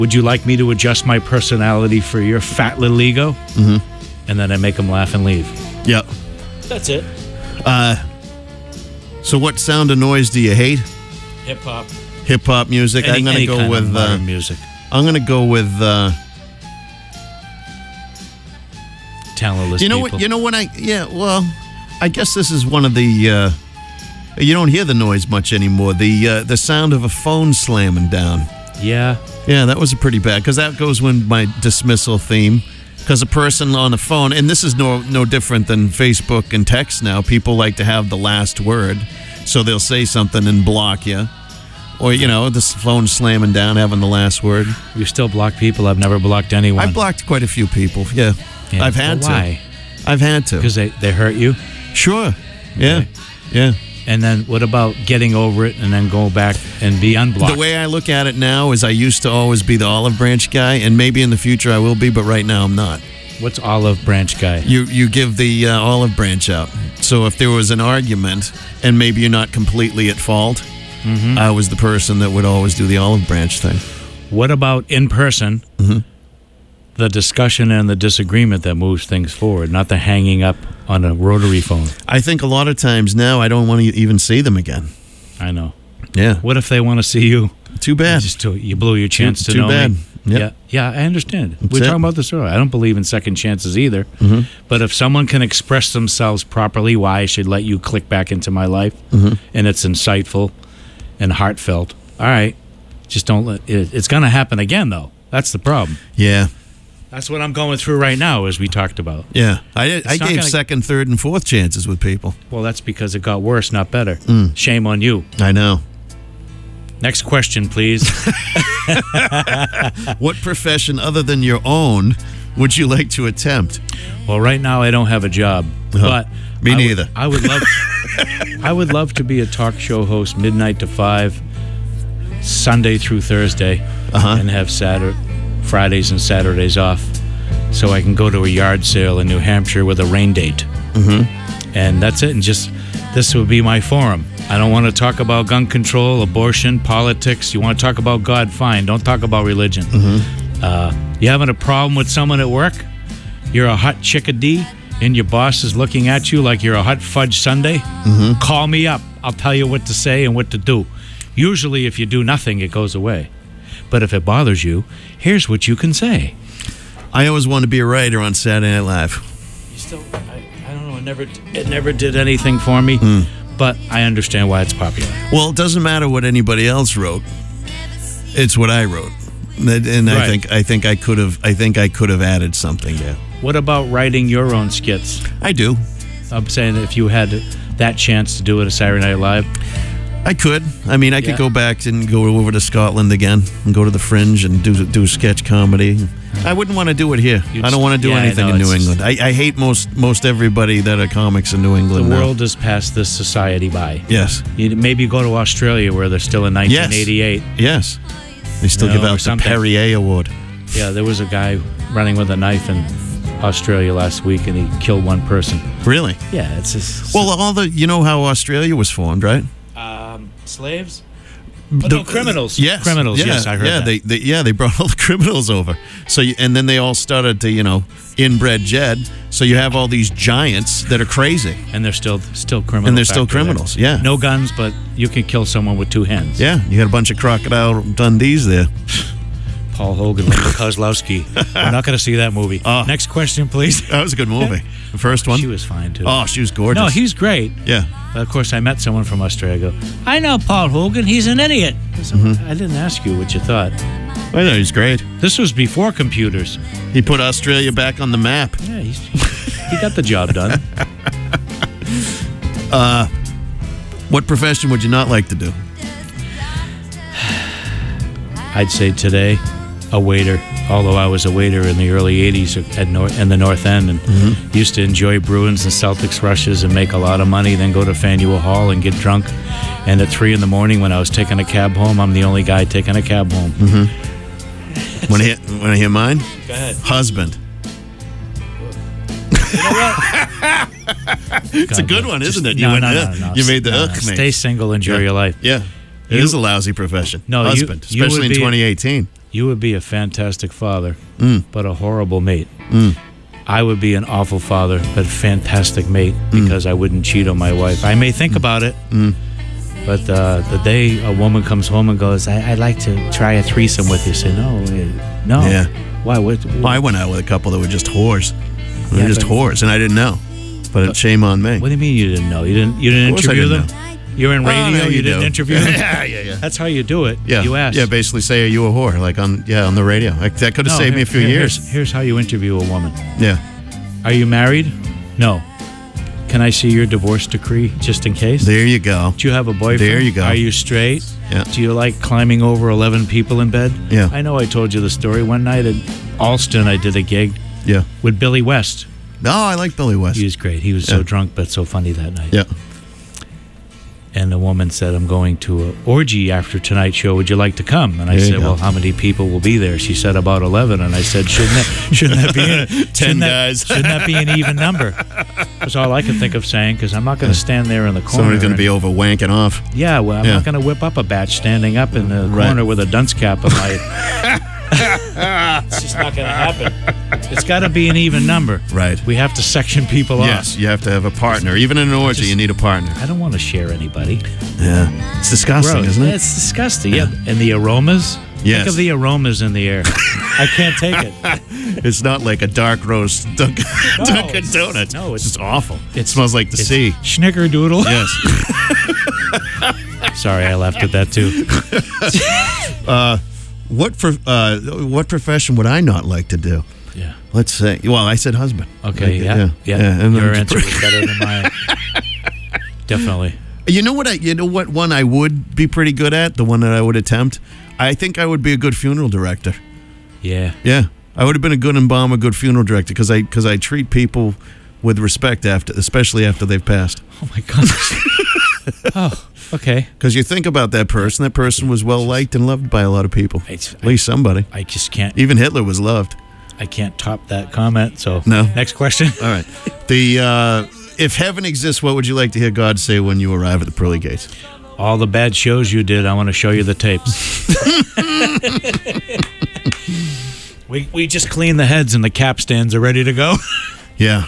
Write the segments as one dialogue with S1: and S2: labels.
S1: would you like me to adjust my personality for your fat little ego? And then I make them laugh and leave.
S2: Yep.
S1: That's it.
S2: So what sound of noise do you hate?
S1: Hip-hop.
S2: Hip-hop music. I'm going to go with
S1: modern music.
S2: I'm going to go with
S1: Talentless people.
S2: You know what I guess this is one of the you don't hear the noise much anymore. The sound of a phone slamming down.
S1: Yeah.
S2: Yeah, that was pretty bad because that goes with my dismissal theme. Because a person on the phone, and this is no different than Facebook and text now, people like to have the last word. So they'll say something and block you. Or, this phone slamming down, having the last word.
S1: You still block people? I've never blocked anyone.
S2: I've blocked quite a few people, yeah. I've had to.
S1: Why?
S2: I've had to.
S1: Because they hurt you?
S2: Sure. Yeah.
S1: Okay.
S2: Yeah.
S1: And then what about getting over it and then go back and be unblocked?
S2: The way I look at it now is I used to always be the olive branch guy, and maybe in the future I will be, but right now I'm not.
S1: What's olive branch guy?
S2: You give the olive branch out. So if there was an argument and maybe you're not completely at fault, I was the person that would always do the olive branch thing.
S1: What about in person? The discussion and the disagreement that moves things forward, not the hanging up on a rotary phone.
S2: I think a lot of times now I don't want to even see them again.
S1: I know.
S2: Yeah.
S1: What if they want to see you?
S2: Too bad.
S1: You blew your chance to know
S2: bad.
S1: me.
S2: Yep.
S1: Yeah, I understand.
S2: That's
S1: We're talking
S2: it.
S1: about this earlier. I don't believe in second chances either. But if someone can express themselves properly, why I should let you click back into my life, and it's insightful and heartfelt, all right, just don't let it. It's going to happen again, though. That's the problem.
S2: Yeah.
S1: That's what I'm going through right now, as we talked about.
S2: Yeah. I
S1: not
S2: gave
S1: gonna-
S2: second, third, and fourth chances with people.
S1: Well, that's because it got worse, not better. Shame on you.
S2: I know.
S1: Next question, please.
S2: What profession other than your own would you like to attempt?
S1: Well, right now I don't have a job, but
S2: Me neither.
S1: I would love. I would love to be a talk show host, midnight to 5, Sunday through Thursday, and have Fridays and Saturdays off, so I can go to a yard sale in New Hampshire with a rain date. And that's it. And this would be my forum. I don't want to talk about gun control, abortion, politics. You want to talk about God, fine. Don't talk about religion. You having a problem with someone at work? You're a hot chickadee, and your boss is looking at you like you're a hot fudge sundae? Call me up. I'll tell you what to say and what to do. Usually, if you do nothing, it goes away. But if it bothers you, here's what you can say.
S2: I always wanted to be a writer on Saturday Night Live.
S1: You still, I don't know. It never did anything for me. But I understand why it's popular.
S2: Well, it doesn't matter what anybody else wrote. It's what I wrote, and
S1: Right.
S2: I think I could have added something there.
S1: What about writing your own skits?
S2: I do.
S1: I'm saying if you had that chance to do it at Saturday Night Live.
S2: I could. I mean, I could go back and go over to Scotland again and go to the Fringe and do sketch comedy. I wouldn't want to do it here. I don't want to do anything in New England. I hate most everybody that are comics in New England.
S1: The
S2: now.
S1: world has passed this society by.
S2: Yes.
S1: You maybe go to Australia where they're still in 1988.
S2: Yes. They still give
S1: or
S2: out the
S1: something.
S2: Perrier Award.
S1: Yeah, there was a guy running with a knife in Australia last week, and he killed one person.
S2: Really?
S1: Yeah, it's just...
S2: Well, you know how Australia was formed, right?
S1: slaves? No, criminals.
S2: Yes,
S1: criminals. Yes, I heard that.
S2: They brought all the criminals over. So and then they all started to inbred Jed. So you have all these giants that are crazy,
S1: and they're still criminals.
S2: And they're still criminals.
S1: There.
S2: Yeah,
S1: no guns, but you can kill someone with two hands.
S2: Yeah, you got a bunch of Crocodile Dundees there.
S1: Paul Hogan, Linda Kozlowski. We're not going to see that movie. Next question, please.
S2: That was a good movie. The first one.
S1: She was fine too.
S2: Oh, she was gorgeous.
S1: No, he's great.
S2: Yeah.
S1: But of course, I met someone from Australia. I go, I know Paul Hogan. He's an idiot. I didn't ask you what you thought.
S2: I know he's great.
S1: This was before computers.
S2: He put Australia back on the map.
S1: Yeah, he got the job done.
S2: What profession would you not like to do?
S1: I'd say today, a waiter. Although I was a waiter in the early 80s in the North End and used to enjoy Bruins and Celtics rushes and make a lot of money, then go to Faneuil Hall and get drunk. And at 3 a.m. when I was taking a cab home, I'm the only guy taking a cab home.
S2: Want to hear mine?
S1: Go ahead.
S2: Husband.
S1: You know what?
S2: It's a good one, isn't it?
S1: No.
S2: You made the mate.
S1: Stay single, enjoy your life.
S2: Yeah. It is a lousy profession.
S1: No,
S2: husband,
S1: you
S2: especially in 2018.
S1: You would be a fantastic father, but a horrible mate. I would be an awful father, but a fantastic mate because I wouldn't cheat on my wife. I may think about it, but the day a woman comes home and goes, I'd like to try a threesome with you, say, no.
S2: Yeah.
S1: Why?
S2: Well, I went out with a couple that were just whores. They were
S1: Yeah,
S2: just
S1: but-
S2: whores, and I didn't know. But shame on me.
S1: What do you mean you didn't know? You didn't
S2: Of course I
S1: interview
S2: didn't
S1: them? You're in radio,
S2: no,
S1: you didn't
S2: do.
S1: interview them?
S2: Yeah.
S1: That's how you do it.
S2: Yeah.
S1: You ask.
S2: Yeah, basically say, are you a whore? Like on the radio. Like, that could have saved me a few years.
S1: Here's how you interview a woman.
S2: Yeah.
S1: Are you married? No. Can I see your divorce decree just in case?
S2: There you go.
S1: Do you have a boyfriend?
S2: There you go.
S1: Are you straight?
S2: Yeah.
S1: Do you like climbing over 11 people in bed?
S2: Yeah.
S1: I know I told you the story. One night at Alston, I did a gig
S2: Yeah.
S1: with Billy West.
S2: No, I like Billy West.
S1: He was great. He was so drunk but so funny that night.
S2: Yeah.
S1: And the woman said, I'm going to an orgy after tonight's show. Would you like to come? And I
S2: There you
S1: said,
S2: go.
S1: well, how many people will be there? She said about 11. And I said, shouldn't that be
S2: 10 guys.
S1: Shouldn't that be an even number? That's all I could think of saying, because I'm not going to stand there in the corner.
S2: Somebody's going to
S1: and-
S2: be over wanking off.
S1: Yeah, well, I'm
S2: Yeah.
S1: not going to whip up a batch standing up in the
S2: Right.
S1: corner with a dunce cap on my... It's just not going to happen. It's got to be an even number.
S2: Right.
S1: We have to section people
S2: Yes,
S1: off.
S2: you have to have a partner. Even in an orgy, you need a partner.
S1: I don't want to share anybody.
S2: Yeah. It's disgusting,
S1: Gross.
S2: isn't it?
S1: It's disgusting. Yeah. And the aromas.
S2: Yes.
S1: Think of the aromas in the air. I can't take it.
S2: It's not like a dark roast Dunkin'
S1: it's-
S2: Donuts.
S1: no,
S2: it's just awful.
S1: it
S2: It smells like the
S1: It's
S2: sea.
S1: Schnickerdoodle.
S2: Yes.
S1: Sorry, I laughed at that too.
S2: What profession would I not like to do?
S1: Yeah.
S2: Let's say. Well, I said husband.
S1: Okay.
S2: Like,
S1: Yeah.
S2: And
S1: Your
S2: then-
S1: answer was better than mine. Definitely.
S2: You know what one I would be pretty good at? The one that I would attempt? I think I would be a good funeral director.
S1: Yeah.
S2: Yeah. I would have been a good embalmer, good funeral director because I treat people with respect especially after they've passed.
S1: Oh my gosh. Oh. Okay.
S2: Because you think about that person was well liked and loved by a lot of people. At least somebody.
S1: I just can't.
S2: Even Hitler was loved.
S1: I can't top that comment. So
S2: No.
S1: Next question.
S2: All right. If heaven exists, what would you like to hear God say when you arrive at the pearly gates?
S1: All the bad shows you did, I want to show you the tapes. we just cleaned the heads and the capstans are ready to go.
S2: Yeah.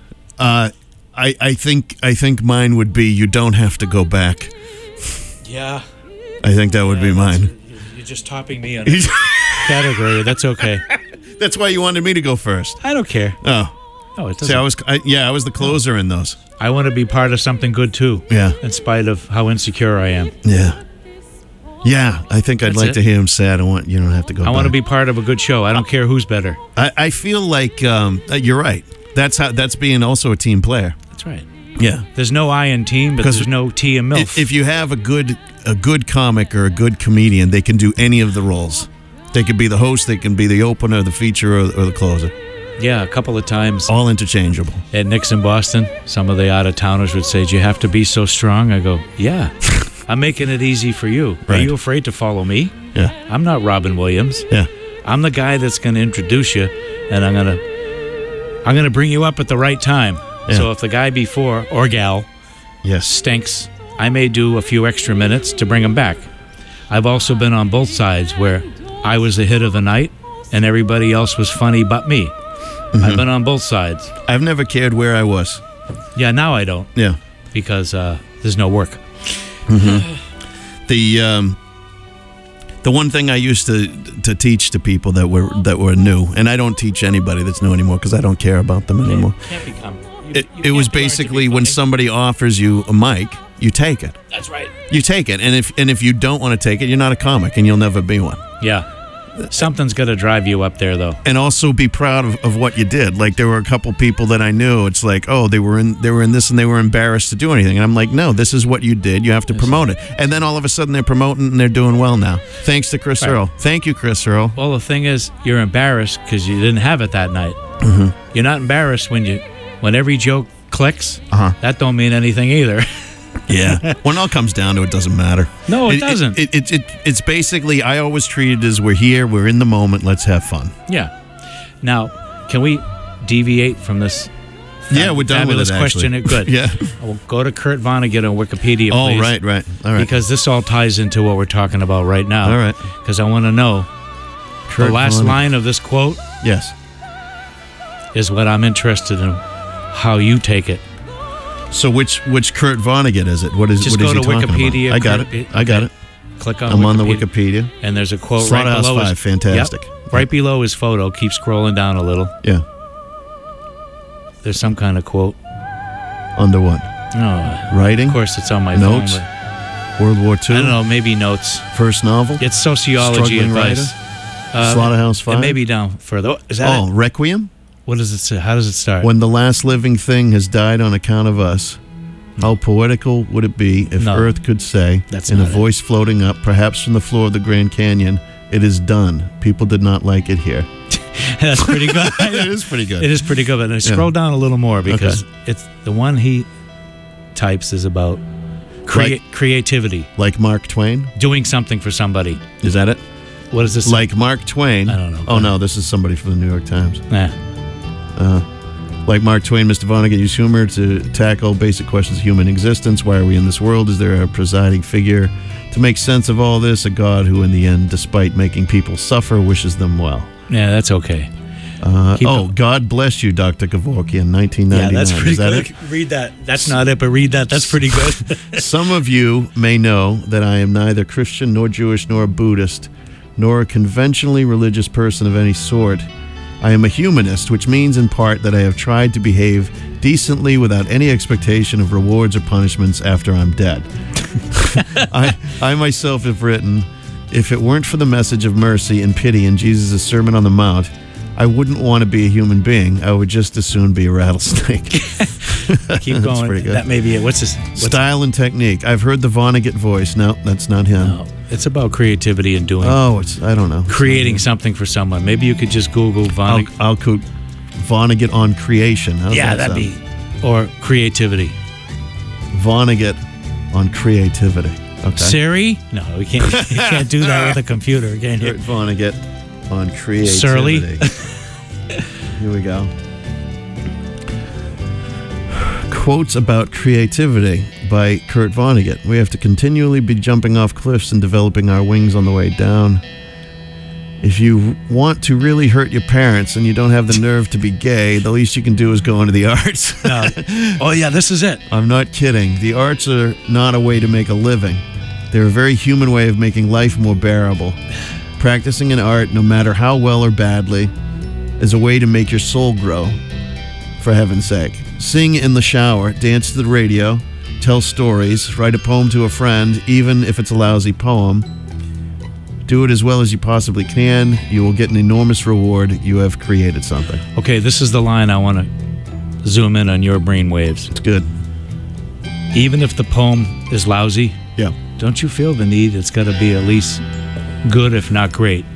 S2: I think mine would be you don't have to go back.
S1: Yeah.
S2: I think that would be mine.
S1: You're just topping me on a category. That's okay.
S2: That's why you wanted me to go first.
S1: I don't care.
S2: Oh.
S1: No, it
S2: See,
S1: doesn't.
S2: I was the closer in those.
S1: I want to be part of something good too.
S2: Yeah.
S1: In spite of how insecure I am.
S2: Yeah. Yeah, I think I'd
S1: That's
S2: like
S1: it.
S2: to hear him say, you don't have to go
S1: I want to
S2: back."
S1: be part of a good show. I don't care who's better.
S2: I feel like you're right. That's being also a team player.
S1: That's right.
S2: Yeah.
S1: There's no I in team, but
S2: 'Cause
S1: there's no T in MILF.
S2: If you have a good comic or a good comedian, they can do any of the roles. They could be the host, they can be the opener, the feature, or the closer.
S1: Yeah, a couple of times
S2: All interchangeable.
S1: at Nixon, Boston, some of the out-of-towners would say, do you have to be so strong? I go, yeah. I'm making it easy for you. Are
S2: Right.
S1: you afraid to follow me?
S2: Yeah.
S1: I'm not Robin Williams.
S2: Yeah.
S1: I'm the guy that's going to introduce you, and I'm going to bring you up at the right time.
S2: Yeah.
S1: So if the guy before, or gal,
S2: Yes.
S1: stinks, I may do a few extra minutes to bring him back. I've also been on both sides where I was the hit of the night, and everybody else was funny but me. I've been on both sides.
S2: I've never cared where I was.
S1: Yeah, now I don't,
S2: Yeah.
S1: because there's no work.
S2: The one thing I used to teach to people that were new, and I don't teach anybody that's new anymore because I don't care about them anymore.
S1: Can't become.
S2: It was basically when somebody offers you a mic, you take it.
S1: That's right.
S2: You take it, and if you don't want to take it, you're not a comic, and you'll never be one.
S1: Yeah. Something's got to drive you up there, though.
S2: And also be proud of what you did. Like there were a couple people that I knew. It's like, oh, they were in this, and they were embarrassed to do anything. And I'm like, no, this is what you did. You have to promote it. And then all of a sudden they're promoting and they're doing well now. Thanks to Chris
S1: Right.
S2: Earl. Thank you, Chris Earl.
S1: Well, the thing is, you're embarrassed because you didn't have it that night. You're not embarrassed when every joke clicks. That don't mean anything either.
S2: Yeah. When it all comes down to it, doesn't matter.
S1: No, it doesn't.
S2: It's basically, I always treat it as we're here, we're in the moment, let's have fun.
S1: Yeah. Now, can we deviate from this?
S2: Yeah, we're done with
S1: fabulous
S2: it,
S1: question.
S2: actually.
S1: Good.
S2: Yeah.
S1: We'll go to Kurt Vonnegut on Wikipedia,
S2: Oh,
S1: please.
S2: right. All right.
S1: Because this all ties into what we're talking about right now.
S2: All right.
S1: Because I want to know,
S2: Kurt
S1: the last
S2: Vonnegut.
S1: line of this quote
S2: Yes.
S1: is what I'm interested in, how you take it.
S2: So which Kurt Vonnegut is it? What is
S1: Just
S2: what
S1: go
S2: is
S1: to
S2: he talking
S1: Wikipedia.
S2: about? I got it. I got it.
S1: Click on
S2: I'm
S1: Wikipedia.
S2: on the Wikipedia.
S1: And there's a quote right
S2: Slaughterhouse
S1: below
S2: 5, fantastic.
S1: Yep, right below his photo. Keep scrolling down a little.
S2: Yeah.
S1: There's some kind of quote.
S2: Under what?
S1: Oh,
S2: Writing?
S1: of course, it's on my
S2: Notes?
S1: phone.
S2: World War
S1: But
S2: II?
S1: I don't know. Maybe notes.
S2: First novel?
S1: It's sociology
S2: Struggling
S1: advice.
S2: Slaughterhouse 5?
S1: And maybe down further. Oh, is that it?
S2: Requiem?
S1: What does it say? How does it start?
S2: When the last living thing has died on account of us, how poetical would it be if
S1: No.
S2: Earth could say,
S1: That's
S2: in a
S1: not it.
S2: voice floating up, perhaps from the floor of the Grand Canyon, it is done. People did not like it here.
S1: That's pretty good.
S2: It is pretty good.
S1: It is pretty good. But I scroll down a little more because it's the one he types is about creativity,
S2: Like Mark Twain?
S1: doing something for somebody.
S2: Is that it?
S1: What is this?
S2: Like Mark Twain?
S1: I don't know.
S2: Oh, no, this is somebody from the New York Times.
S1: Nah.
S2: Like Mark Twain, Mr. Vonnegut used humor to tackle basic questions of human existence. Why are we in this world? Is there a presiding figure to make sense of all this? A God who, in the end, despite making people suffer, wishes them well.
S1: Yeah, that's okay. Keep going.
S2: God bless you, Dr. Kevorkian, 1999.
S1: Yeah, that's pretty
S2: Is that
S1: good.
S2: it?
S1: Read that. That's not it, but read that. That's pretty good.
S2: Some of you may know that I am neither Christian nor Jewish nor a Buddhist nor a conventionally religious person of any sort. I am a humanist, which means in part that I have tried to behave decently without any expectation of rewards or punishments after I'm dead. I myself have written, if it weren't for the message of mercy and pity in Jesus' Sermon on the Mount, I wouldn't want to be a human being. I would just as soon be a rattlesnake.
S1: Keep
S2: That's
S1: going.
S2: pretty good.
S1: That may be it. What's this?
S2: Style and technique. I've heard the Vonnegut voice. No, that's not him.
S1: No, it's about creativity and doing,
S2: Oh, I don't know.
S1: creating something for someone. Maybe you could just Google Vonnegut.
S2: I'll quote Vonnegut on creation. How's
S1: Yeah,
S2: that
S1: that'd
S2: sound?
S1: be. Or creativity.
S2: Vonnegut on creativity. Okay.
S1: Siri? No, we can't. You can't do that with a computer. Can't
S2: Kurt
S1: you?
S2: Vonnegut on creativity.
S1: Surly.
S2: Here we go. Quotes about creativity by Kurt Vonnegut. We have to continually be jumping off cliffs and developing our wings on the way down. If you want to really hurt your parents and you don't have the nerve to be gay, the least you can do is go into the arts.
S1: No. Oh yeah, this is it.
S2: I'm not kidding. The arts are not a way to make a living. They're a very human way of making life more bearable. Practicing an art, no matter how well or badly, is a way to make your soul grow, for heaven's sake. Sing in the shower, dance to the radio, tell stories, write a poem to a friend, even if it's a lousy poem. Do it as well as you possibly can. You will get an enormous reward. You have created something.
S1: Okay, this is the line I want to zoom in on your brain waves.
S2: It's good.
S1: Even if the poem is lousy,
S2: Yeah.
S1: don't you feel the need? It's got to be at least good, if not great.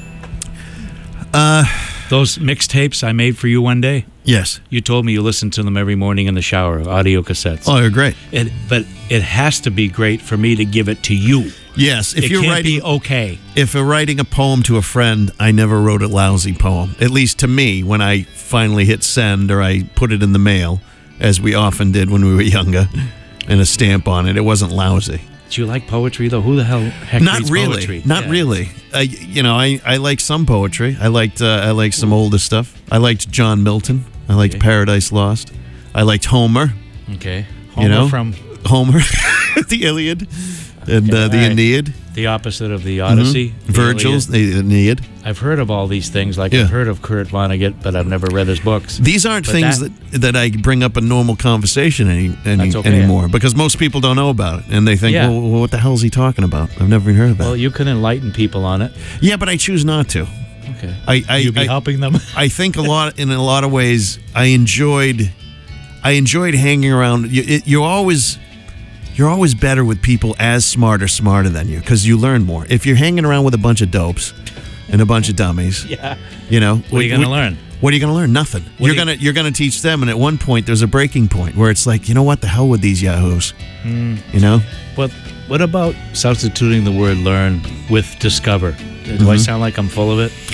S1: Those mixtapes I made for you one day,
S2: Yes.
S1: you told me you listened to them every morning in the shower, audio cassettes.
S2: Oh, you're great.
S1: But it has to be great for me to give it to you.
S2: Yes. If
S1: It
S2: you're
S1: can't
S2: writing,
S1: be okay.
S2: if you're writing a poem to a friend, I never wrote a lousy poem. At least to me, when I finally hit send or I put it in the mail, as we often did when we were younger, and a stamp on it, it wasn't lousy.
S1: Do you like poetry, though? Who the heck
S2: Not
S1: reads
S2: really.
S1: poetry?
S2: Not
S1: Yeah.
S2: really. I like some poetry. I liked some older stuff. I liked John Milton. I liked
S1: Okay.
S2: Paradise Lost. I liked Homer.
S1: Okay.
S2: You know?
S1: from
S2: Homer, the Iliad, and
S1: Okay,
S2: the
S1: all right.
S2: Aeneid.
S1: the opposite of the Odyssey. the
S2: Virgil's
S1: Iliad.
S2: the Aeneid.
S1: I've heard of all these things. Like
S2: Yeah.
S1: I've heard of Kurt Vonnegut, but I've never read his books.
S2: These aren't
S1: But
S2: things that I bring up in normal conversation
S1: That's okay.
S2: anymore because most people don't know about it and they think,
S1: Yeah.
S2: well, what the hell is he talking about? I've never even heard of that.
S1: Well, you can enlighten people on it.
S2: Yeah, but I choose not to.
S1: Okay. You'd be
S2: I-
S1: helping them.
S2: I think in a lot of ways, I enjoyed hanging around. You're always better with people as smart or smarter than you because you learn more. If you're hanging around with a bunch of dopes and a bunch of dummies,
S1: Yeah.
S2: you know,
S1: What are you going to learn?
S2: What are you going to learn? Nothing.
S1: What
S2: You're gonna teach them, and at one point there's a breaking point where it's like, you know what, the hell with these yahoos, you know?
S1: What about substituting the word learn with discover? Do I sound like I'm full of it?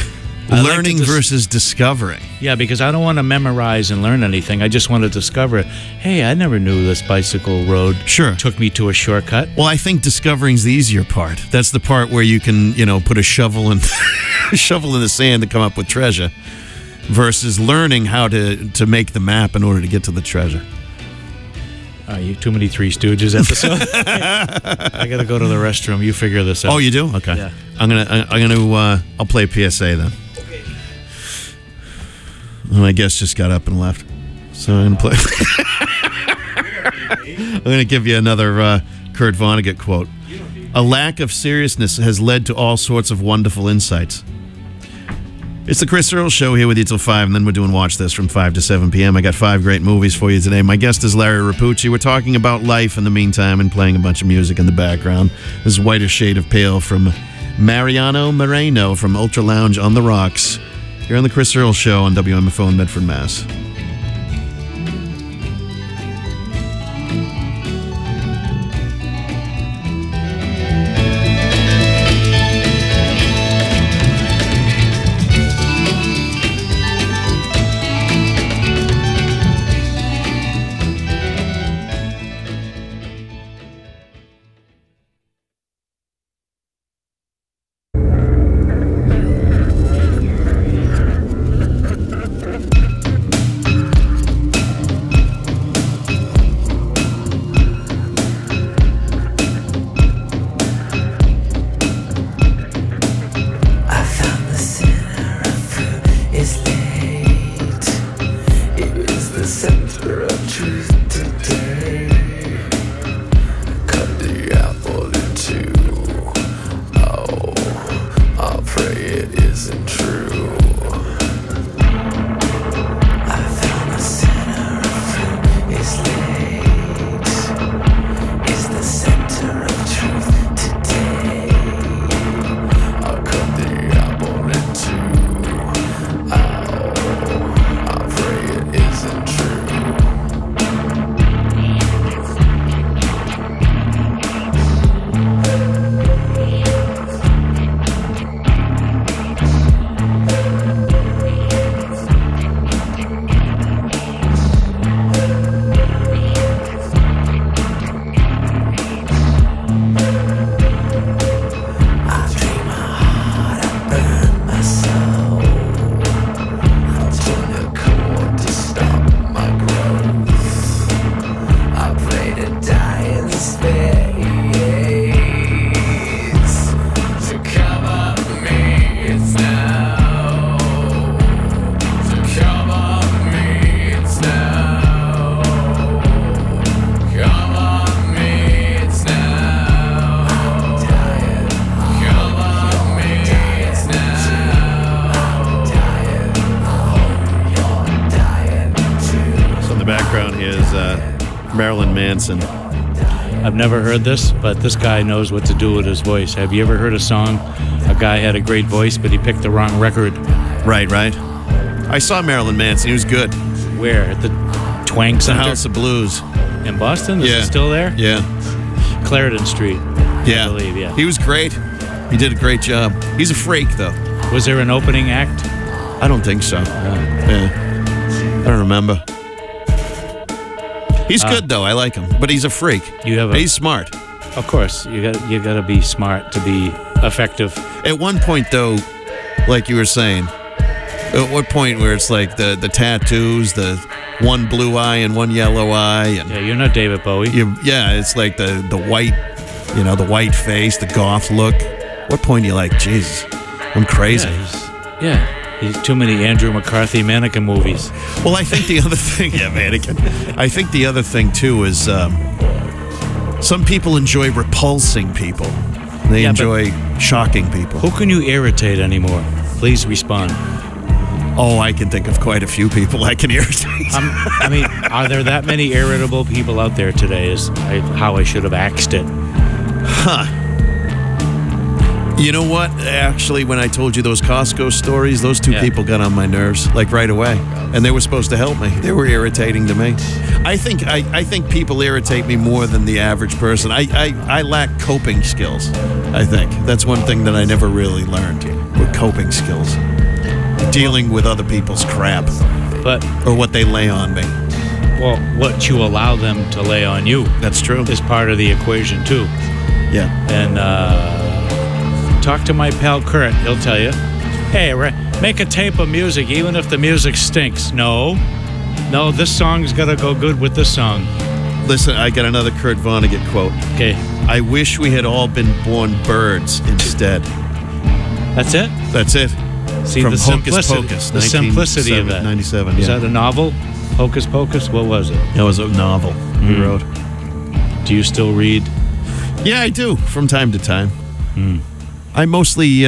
S2: Learning versus discovering.
S1: Yeah, because I don't want to memorize and learn anything. I just want to discover, hey, I never knew this bicycle road took me to a shortcut.
S2: Well, I think discovering's the easier part. That's the part where you can, put a shovel in the sand to come up with treasure, versus learning how to make the map in order to get to the treasure.
S1: You too many Three Stooges episodes. I gotta go to the restroom. You figure this out.
S2: Oh, you do? Okay.
S1: Yeah.
S2: I'll play PSA then.
S1: Okay.
S2: My guest just got up and left, so I'm gonna play. I'm gonna give you another Kurt Vonnegut quote. A lack of seriousness has led to all sorts of wonderful insights. It's the Chris Earl Show here with you till 5, and then we're doing Watch This from 5 to 7 p.m. I got 5 great movies for you today. My guest is Larry Rapucci. We're talking about life in the meantime and playing a bunch of music in the background. This is Whiter Shade of Pale from Mariano Moreno from Ultra Lounge on the Rocks. You're on the Chris Earl Show on WMFO in Medford, Mass. Marilyn Manson.
S1: I've never heard this, but this guy knows what to do with his voice. Have you ever heard a song? A guy had a great voice, but he picked the wrong record.
S2: Right. I saw Marilyn Manson. He was good.
S1: Where? At the Twang Center?
S2: The House of Blues.
S1: In Boston? Is it still there?
S2: Yeah.
S1: Clarendon Street.
S2: Yeah.
S1: I believe, yeah.
S2: He was great. He did a great job. He's a freak, though.
S1: Was there an opening act?
S2: I don't think so. Yeah. I don't remember. He's good though. I like him, but he's a freak. He's smart.
S1: Of course, you got to be smart to be effective.
S2: At one point, though, like you were saying, at what point where it's like the tattoos, the one blue eye and one yellow eye, and
S1: yeah, you're not David Bowie.
S2: It's like the white, the white face, the goth look. What point are you like, Jesus, I'm crazy?
S1: He's too many Andrew McCarthy mannequin movies.
S2: Well, I think the other thing, mannequin. I think the other thing too is some people enjoy repulsing people. They enjoy shocking people.
S1: Who can you irritate anymore? Please respond.
S2: Oh, I can think of quite a few people I can irritate.
S1: Are there that many irritable people out there today? Is how I should have axed it.
S2: Huh. You know what? Actually, when I told you those Costco stories, those two people got on my nerves, like right away. And they were supposed to help me. They were irritating to me. I think people irritate me more than the average person. I lack coping skills, I think. That's one thing that I never really learned, were coping skills. dealing with other people's crap
S1: But,
S2: or what they lay on me.
S1: well, what you allow them to lay on you
S2: That's true.
S1: is part of the equation, too.
S2: Yeah.
S1: And talk to my pal Kurt. He'll tell you, hey, make a tape of music, even if the music stinks. No, this song's got to go good with this song.
S2: Listen, I got another Kurt Vonnegut quote.
S1: Okay,
S2: I wish we had all been born birds instead.
S1: that's it?
S2: That's it.
S1: See,
S2: From
S1: the
S2: Hocus
S1: simplicity,
S2: Pocus,
S1: the simplicity of that.
S2: 97,
S1: Is
S2: yeah.
S1: that a novel? Hocus Pocus? What was it?
S2: That was a novel he wrote.
S1: Do you still read?
S2: Yeah, I do, from time to time.
S1: Hmm.
S2: I mostly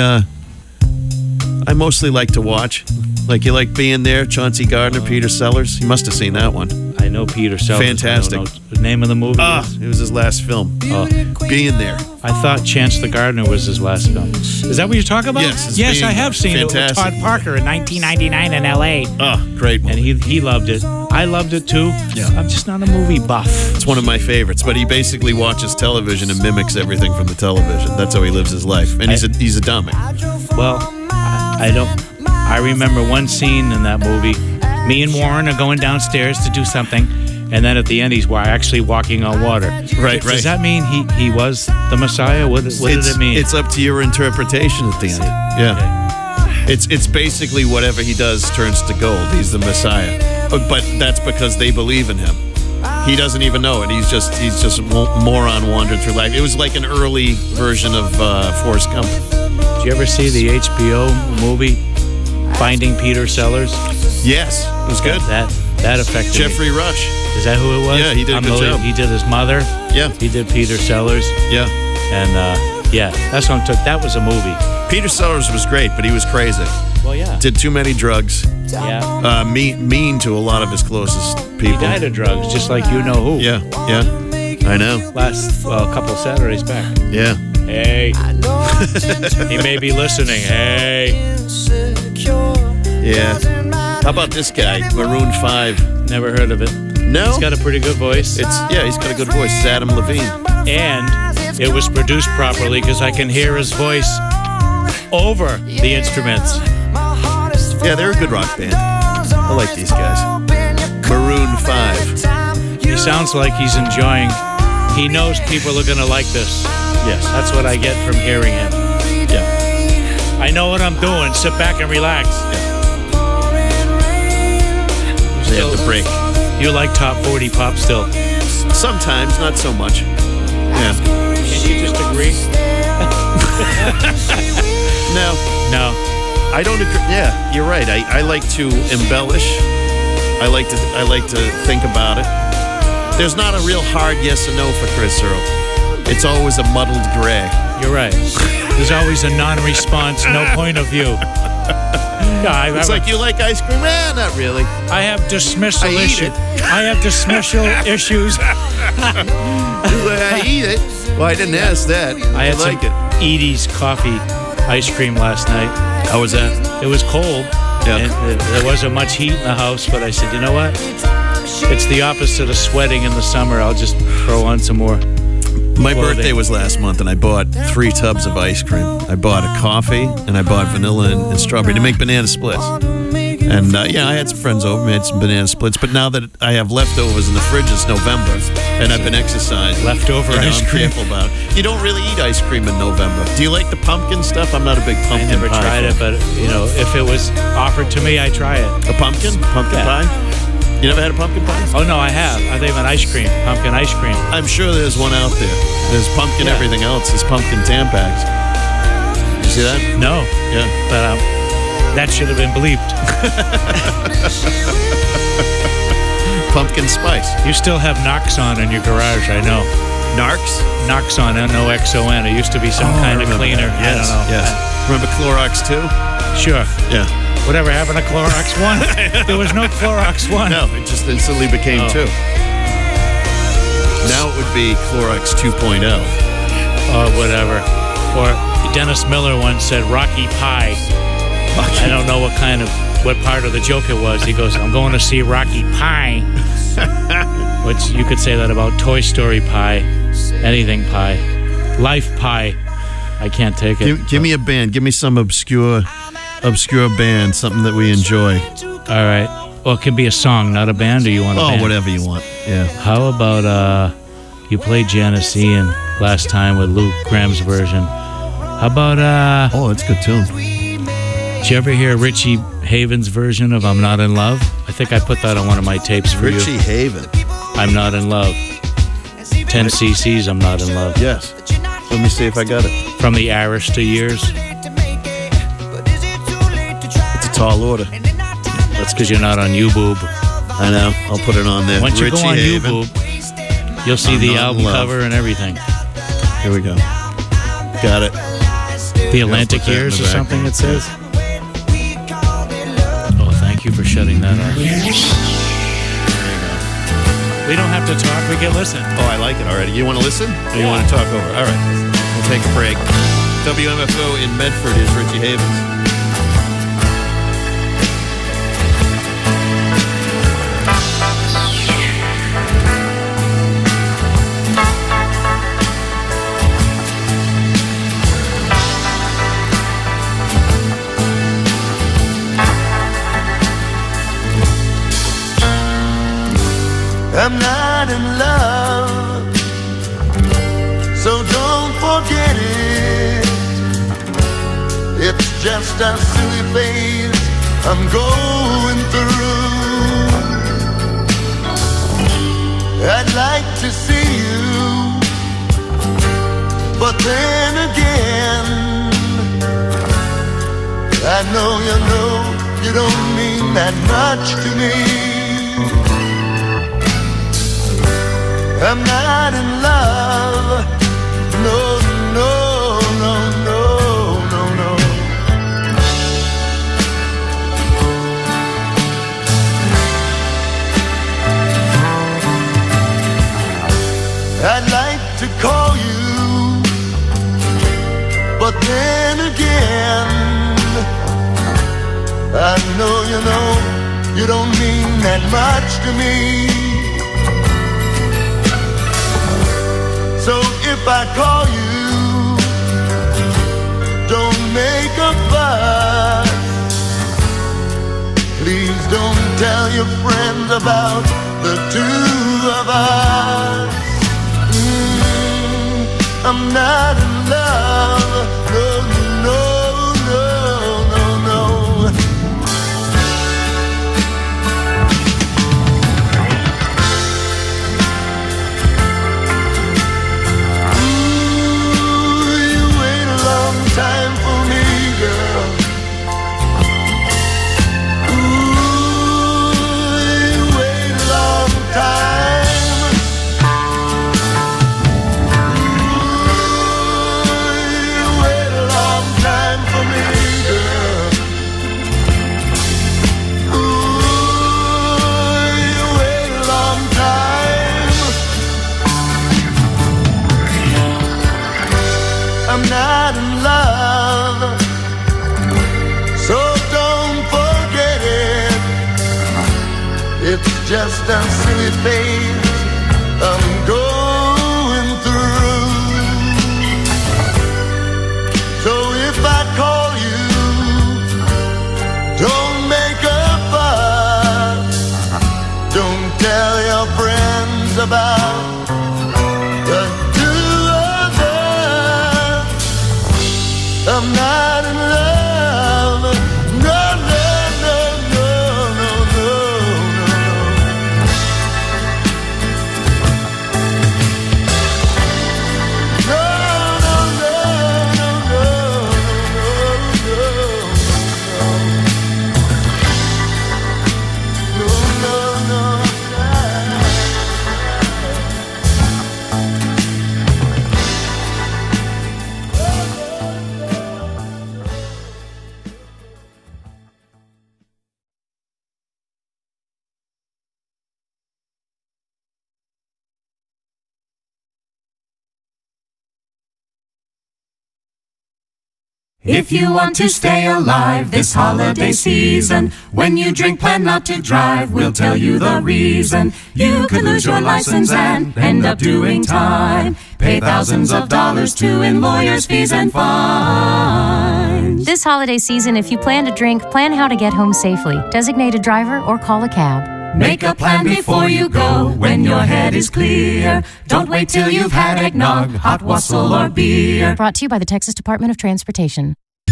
S2: like to watch. Like, you like being there, Chauncey Gardner, Peter Sellers. You must have seen that one.
S1: I know Peter Sellers.
S2: Fantastic.
S1: I don't know the name of the movie.
S2: It was his last film. Being There.
S1: I thought Chance the Gardener was his last film. Is that what you're talking about?
S2: Yes, it's
S1: Yes,
S2: Being
S1: I have
S2: There.
S1: seen
S2: Fantastic.
S1: it with Todd Parker in 1999 in L.A.
S2: Great movie.
S1: And he loved it. I loved it too.
S2: Yeah.
S1: I'm just not a movie buff.
S2: It's one of my favorites, but he basically watches television and mimics everything from the television. That's how he lives his life. And he's a dummy.
S1: Well, I don't. I remember one scene in that movie. Me and Warren are going downstairs to do something, and then at the end he's actually walking on water.
S2: Right.
S1: Does that mean he was the Messiah? What did it mean?
S2: It's up to your interpretation at the end. Yeah. It's basically whatever he does turns to gold. He's the Messiah. But that's because they believe in him. He doesn't even know it. He's just a moron wandering through life. It was like an early version of Forrest Gump.
S1: Did you ever see the HBO movie Finding Peter Sellers?
S2: Yes, it was good.
S1: That affected
S2: Jeffrey
S1: me.
S2: Rush.
S1: Is that who it was?
S2: Yeah, he did a good job.
S1: He did his mother.
S2: Yeah.
S1: He did Peter Sellers.
S2: Yeah.
S1: And that's what that was a movie.
S2: Peter Sellers was great, but he was crazy.
S1: Well, yeah.
S2: Did too many drugs.
S1: Yeah.
S2: Mean to a lot of his closest people.
S1: He died of drugs, just like you know who.
S2: Yeah. I know.
S1: A couple Saturdays back.
S2: Yeah.
S1: Hey. He may be listening. Hey.
S2: Yeah. How about this guy, Maroon 5?
S1: Never heard of it.
S2: No.
S1: He's got a pretty good voice.
S2: He's got a good voice. It's Adam Levine.
S1: And it was produced properly because I can hear his voice over the instruments.
S2: Yeah, they're a good rock band. I like these guys. Maroon 5.
S1: He sounds like he's enjoying. He knows people are going to like this.
S2: Yes.
S1: That's what I get from hearing him.
S2: Yeah.
S1: I know what I'm doing. Sit back and relax.
S2: They have to break.
S1: You like top 40 pop still?
S2: Sometimes, not so much. Yeah.
S1: Can you just agree?
S2: No. I don't agree. Yeah, you're right. I like to embellish. I like to think about it. There's not a real hard yes or no for Chris Earl. It's always a muddled gray.
S1: You're right. There's always a non-response, no point of view. Yeah,
S2: It's like, you like ice cream? Not really.
S1: I have dismissal
S2: I eat
S1: issues.
S2: it.
S1: I have dismissal issues.
S2: I eat it. Well, I didn't ask that.
S1: I had
S2: like
S1: some
S2: it.
S1: Edie's coffee ice cream last night.
S2: How was that?
S1: It was cold.
S2: Yeah.
S1: And there wasn't much heat in the house, but I said, you know what? It's the opposite of sweating in the summer. I'll just throw on some more.
S2: My
S1: clothing.
S2: birthday was last month, and I bought 3 tubs of ice cream. I bought a coffee, and I bought vanilla and strawberry to make banana splits. And I had some friends over, made some banana splits. But now that I have leftovers in the fridge, it's November, and I've been exercising.
S1: Leftover ice
S2: I'm
S1: cream.
S2: careful about it. You don't really eat ice cream in November. Do you like the pumpkin stuff? I'm not a big
S1: I
S2: pumpkin
S1: never
S2: pie
S1: tried
S2: fan.
S1: it, but if it was offered to me, I'd try it.
S2: A pumpkin? Pumpkin
S1: Yeah.
S2: pie? You never had a pumpkin pie?
S1: Oh no, I have. I think of an ice cream, pumpkin ice cream.
S2: I'm sure there's one out there. There's pumpkin
S1: Yeah.
S2: everything else. There's pumpkin Tampax. Did you see that?
S1: No,
S2: Yeah.
S1: but that should have been bleeped.
S2: Pumpkin spice.
S1: You still have Noxon in your garage, I know.
S2: Narcs?
S1: Noxon, Noxon. It used to be some kind of cleaner.
S2: Yes,
S1: I don't know.
S2: yes. Remember Clorox 2?
S1: Sure.
S2: Yeah.
S1: Whatever happened to Clorox 1? There was no Clorox 1.
S2: No, it just instantly became
S1: Oh.
S2: 2. Now it would be Clorox 2.0.
S1: Or whatever. Or Dennis Miller once said Rocky Pie. I don't know what part of the joke it was. He goes, I'm going to see Rocky Pie. Which you could say that about Toy Story Pie, anything pie, Life Pie. I can't take it.
S2: Give me a band. Give me some obscure obscure band, something that we enjoy.
S1: All right. Well, it can be a song, not a band, or you want a band?
S2: Oh, whatever you want. Yeah.
S1: How about you played Janiscian last time with Luke Graham's version. How about
S2: oh, that's a good tune.
S1: Did you ever hear Richie Haven's version of I'm Not in Love? I think I put that on one of my tapes for
S2: Richie
S1: you.
S2: Haven.
S1: I'm Not in Love. 10 cc's I'm Not in Love.
S2: Yes. Let me see if I got it.
S1: From the Arista years.
S2: It's a tall order.
S1: That's because you're not on YouBoob.
S2: I know. I'll put it on there.
S1: Once you
S2: Richie
S1: go on
S2: Haven.
S1: YouBoob, you'll see
S2: I'm
S1: the
S2: Not in
S1: album
S2: Love.
S1: cover and everything.
S2: Here we go. Got it.
S1: The Atlantic
S2: put that in
S1: Years
S2: the
S1: or
S2: back.
S1: something it says. Oh, thank you for shutting that off. We don't have to talk, we can listen.
S2: Oh, I like it already. You want to listen? Or you want to talk over? All right. We'll take a break. WMFO in Medford is Richie Havens.
S3: I'm not in love, so don't forget it. It's just a silly phase I'm going through. I'd like to see you, but then again, I know you don't mean that much to me. I'm not in love, no, no, no, no, no, no. I'd like to call you, but then again, I know you don't mean that much to me. So if I call you, don't make a fuss. Please don't tell your friends about the two of us. I'm not in love, no, no, no, no, no. Time for me, girl. Ooh, you wait a long time. Ooh, you wait a long time for me, girl. Ooh, you wait a long time. I'm not in love, so don't forget it. It's just a silly phase I'm going through. So if I call you, don't make a fuss. Don't tell your friends about the two of us. I'm not in love, no, no, no, no, no, no, no, no, no, no, no, no.
S4: If you want to stay alive this holiday season, when you drink, plan not to drive. We'll tell you the reason. You could lose your license and end up doing time. Pay thousands of dollars to in lawyers' fees and fines. friends.
S5: This holiday season, if you plan to drink, plan how to get home safely. Designate a driver or call a cab.
S4: Make a plan before you go when your head is clear. Don't wait till you've had eggnog, hot wassail, or beer.
S5: Brought to you by the Texas Department of Transportation.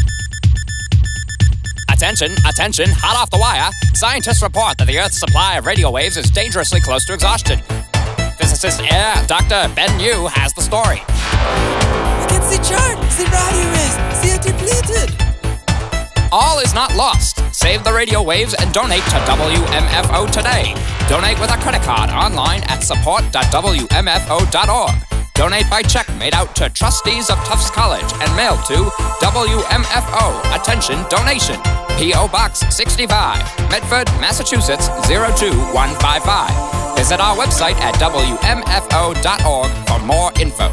S6: Attention, attention, hot off the wire. Scientists report that the Earth's supply of radio waves is dangerously close to exhaustion. Physicist Dr. Ben Yu has the story.
S7: You can see chart, see radio waves, see it depleted.
S6: All is not lost. Save the radio waves and donate to WMFO today. Donate with a credit card online at support.wmfo.org. Donate by check made out to trustees of Tufts College and mailed to WMFO. Attention donation. P.O. Box 65, Medford, Massachusetts 02155. Visit our website at WMFO.org for more info.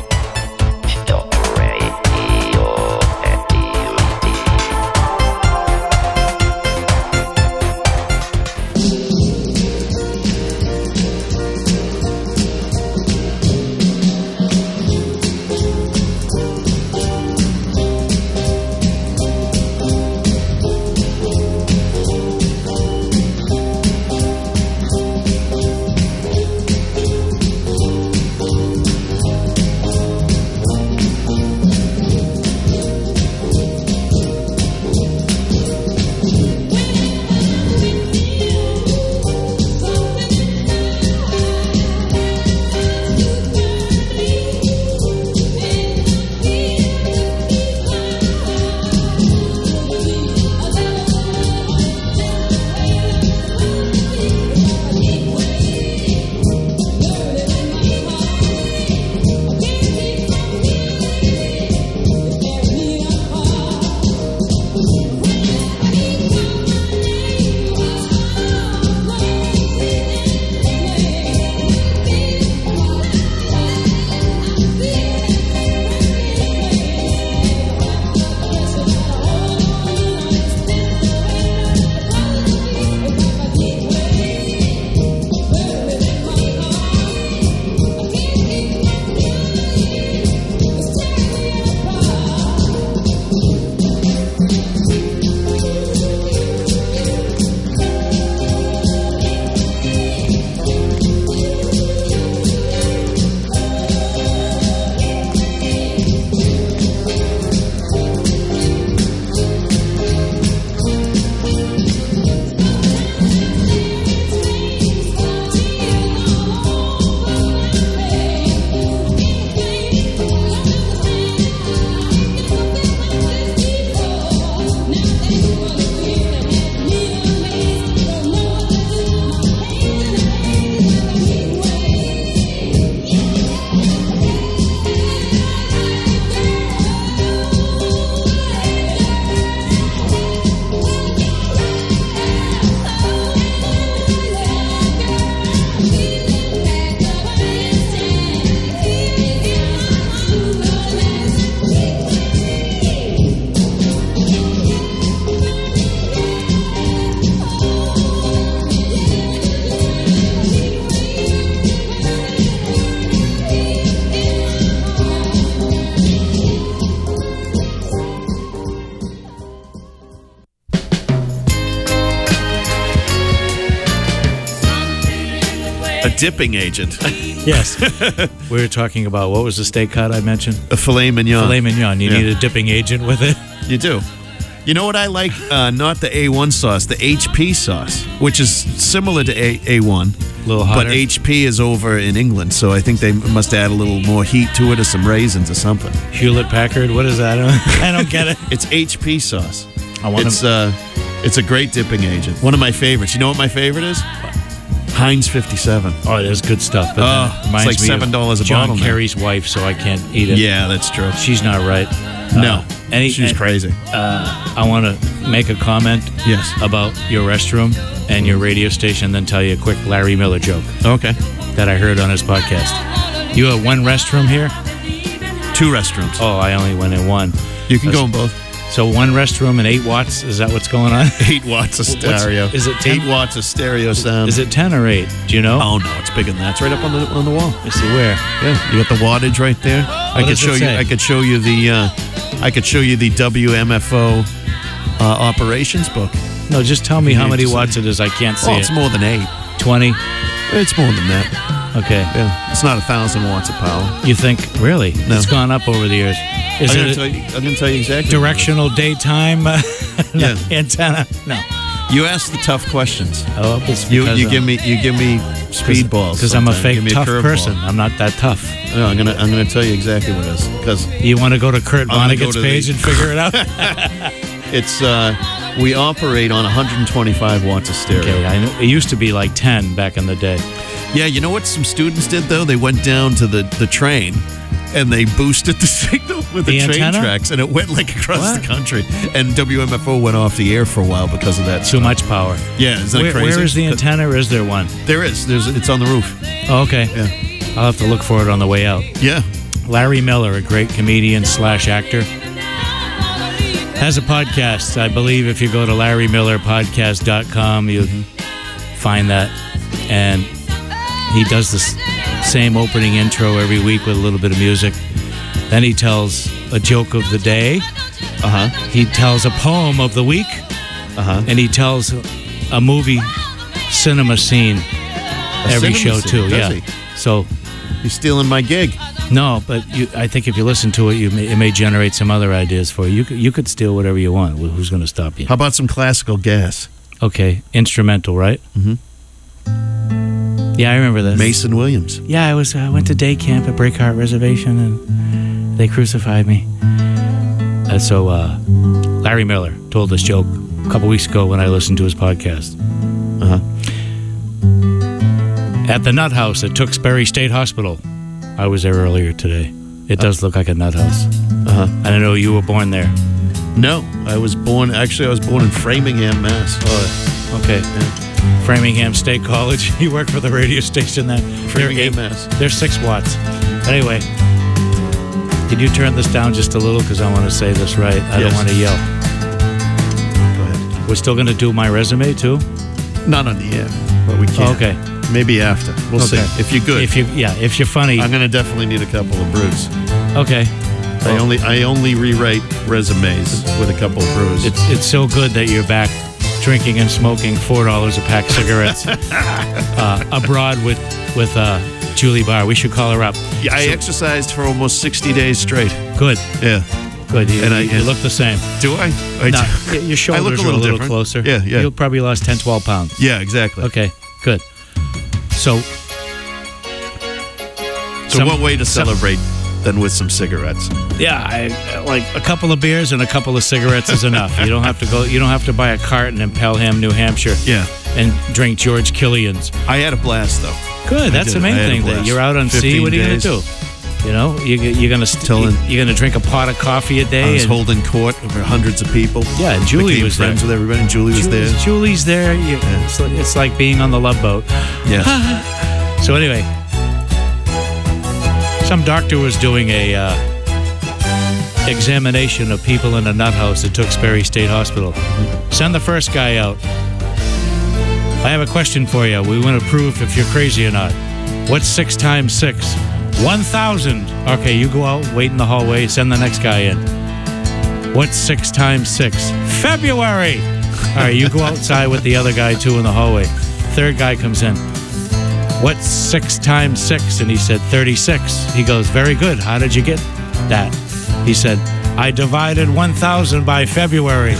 S2: Dipping agent.
S1: Yes. We were talking about, what was the steak cut I mentioned?
S2: A filet mignon.
S1: Filet mignon. You need a dipping agent with it?
S2: You do. You know what I like? Not the A1 sauce, the HP sauce, which is similar to A1.
S1: A little hotter.
S2: But HP is over in England, so I think they must add a little more heat to it or some raisins or something.
S1: Hewlett Packard? What is that? I don't get it.
S2: It's HP sauce.
S1: It's
S2: a great dipping agent. One of my favorites. You know what my favorite is? Heinz 57.
S1: Oh, it is good stuff. But
S2: it's like $7 a bottle.
S1: John Kerry's wife, so I can't eat it.
S2: Yeah, that's true.
S1: She's not right.
S2: No, she's crazy.
S1: I want to make a comment about your restroom and your radio station, then tell you a quick Larry Miller joke.
S2: Okay.
S1: That I heard on his podcast. You have one restroom here?
S2: 2 restrooms.
S1: Oh, I only went in one.
S2: You can go in both.
S1: So one restroom and 8 watts? Is that what's going on?
S2: 8 watts of stereo.
S1: Is it 10?
S2: 8 watts of stereo sound.
S1: Is it 10 or 8? Do you know?
S2: Oh no, it's bigger than that. It's right up on the wall.
S1: Let's see where.
S2: Yeah, you got the wattage right there. I could show you the WMFO operations book.
S1: No, just tell me how many
S2: Just-
S1: watts it is. I can't see
S2: Oh,
S1: it.
S2: it's more than 8.
S1: 20?
S2: It's more than that.
S1: Okay.
S2: Yeah, it's not 1,000 watts of power.
S1: You think, really?
S2: No.
S1: It's gone up over the years. Is
S2: I'm
S1: it
S2: going to tell you exactly.
S1: directional daytime
S2: Yeah.
S1: antenna? No.
S2: You ask the tough questions.
S1: Oh, it's
S2: You
S1: because
S2: give me speedballs
S1: because I'm a
S2: sometimes.
S1: fake
S2: Give me
S1: tough
S2: curveball.
S1: person. I'm not that tough.
S2: No, I'm gonna tell you exactly what it is because
S1: You want to go to Kurt
S2: I'm gonna go
S1: Vonnegut's
S2: to
S1: page
S2: the-
S1: and figure it out?
S2: it's we operate on 125 watts of stereo.
S1: Okay, I know. It used to be like 10 back in the day.
S2: Yeah, you know what some students did though? They went down to the train and they boosted the signal with the train
S1: antenna?
S2: tracks, and it went like across
S1: What?
S2: the country. And WMFO went off the air for a while because of that.
S1: Too
S2: stuff.
S1: much power.
S2: Yeah, isn't that crazy?
S1: Where is the antenna, or is there one?
S2: There is. It's on the roof.
S1: Oh, okay.
S2: Yeah.
S1: I'll have to look for it on the way out.
S2: Yeah.
S1: Larry Miller, a great comedian / actor, has a podcast. I believe if you go to LarryMillerPodcast.com, you find that. And he does this same opening intro every week with a little bit of music. Then he tells a joke of the day. He tells a poem of the week. And he tells a movie cinema scene every
S2: cinema
S1: show
S2: scene,
S1: too.
S2: does
S1: Yeah.
S2: he?
S1: So
S2: You're stealing my gig.
S1: no, but I think if you listen to it, it may generate some other ideas for you. You could steal whatever you want. Who's going to stop you?
S2: How about some classical gas?
S1: Okay, instrumental, right?
S2: Mhm.
S1: Yeah, I remember this.
S2: Mason Williams.
S1: Yeah, I went to day camp at Breakheart Reservation, and they crucified me. So Larry Miller told this joke a couple weeks ago when I listened to his podcast. At the Nut House at Tewksbury State Hospital. I was there earlier today. It does look like a nut house. And I know you were born there.
S2: No, I was born in Framingham, Mass.
S1: Oh, okay. Framingham State College. You work for the radio station there.
S2: Framingham, Mass.
S1: They're 6 watts. Anyway, can you turn this down just a little? Because I want to say this right. I don't
S2: Yes.
S1: want to yell.
S2: Go ahead.
S1: We're still going to do my resume, too?
S2: Not on the air, but we can.
S1: Oh, okay.
S2: Maybe after. We'll see. If you're good.
S1: If you're funny.
S2: I'm going to definitely need a couple of brews.
S1: Okay.
S2: I only rewrite resumes with a couple of brews.
S1: It's so good that you're back drinking and smoking $4 a pack cigarettes abroad with Julie Barr. We should call her up.
S2: Yeah, I exercised for almost 60 days straight.
S1: Good.
S2: Yeah.
S1: Good. You
S2: And
S1: look the same.
S2: Do I?
S1: No, your shoulders
S2: I look a
S1: are
S2: little
S1: a little
S2: different.
S1: closer.
S2: Yeah.
S1: You probably lost 10, 12 pounds.
S2: Yeah, exactly.
S1: Okay, good. So
S2: What way to celebrate than with some cigarettes?
S1: yeah, I like a couple of beers and a couple of cigarettes is enough. You don't have to go. You don't have to buy a carton in Pelham, New Hampshire,
S2: Yeah.
S1: and drink George Killian's.
S2: I had a blast, though.
S1: Good. That's the
S2: did. I
S1: main
S2: had a
S1: thing. That
S2: blast.
S1: you're out on sea.
S2: 15
S1: What are you
S2: days.
S1: gonna do? You know, you're gonna you're gonna drink a pot of coffee a day.
S2: I was
S1: and,
S2: holding court over hundreds of people.
S1: Yeah, and Julie
S2: Became
S1: was
S2: friends
S1: there.
S2: with everybody, and Julie was there.
S1: Julie's there. It's like being on the Love Boat.
S2: Yes.
S1: So anyway, some doctor was doing a examination of people in a nut house at Tewksbury State Hospital. Send the first guy out. I have a question for you. We want to prove if you're crazy or not. What's 6 times 6? 1,000. Okay, you go out, wait in the hallway, send the next guy in. What's 6 times 6? February. All right, you go outside with the other guy too in the hallway. Third guy comes in. What's 6 times 6? And he said 36. He goes, very good. How did you get that? He said, I divided 1,000 by February.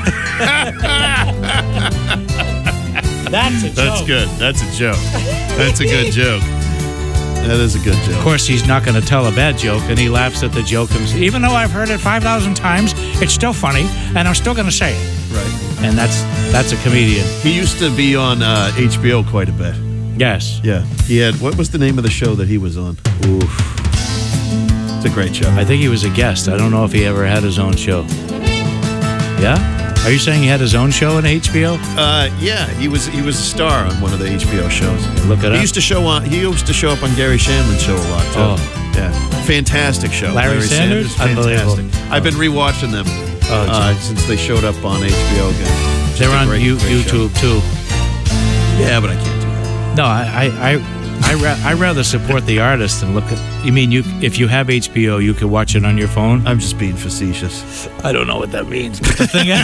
S1: That's a joke.
S2: That's good. That's a joke. That's a good joke. That is a good joke.
S1: Of course, he's not going to tell a bad joke, and he laughs at the joke. Even though I've heard it 5,000 times, it's still funny, and I'm still going to say it.
S2: Right.
S1: And that's a comedian.
S2: He used to be on HBO quite a bit.
S1: Yes.
S2: Yeah. He had, what was the name of the show that he was on?
S1: Oof.
S2: It's a great show.
S1: I think he was a guest. I don't know if he ever had his own show. Yeah? Are you saying he had his own show on HBO?
S2: Yeah, he was a star on one of the HBO shows.
S1: Look it up.
S2: He used to show up on Gary Shandling's show a lot too.
S1: Oh.
S2: Yeah, fantastic show.
S1: Larry Sanders?
S2: fantastic.
S1: Unbelievable.
S2: I've been rewatching them
S1: Oh,
S2: since they showed up on HBO again. Just
S1: They're
S2: a
S1: on
S2: great show.
S1: YouTube too.
S2: Yeah, but I can't do that.
S1: No, I I rather support the artist than look at. You mean if you have HBO, you can watch it on your phone?
S2: I'm just being facetious.
S1: I don't know what that means. But the thing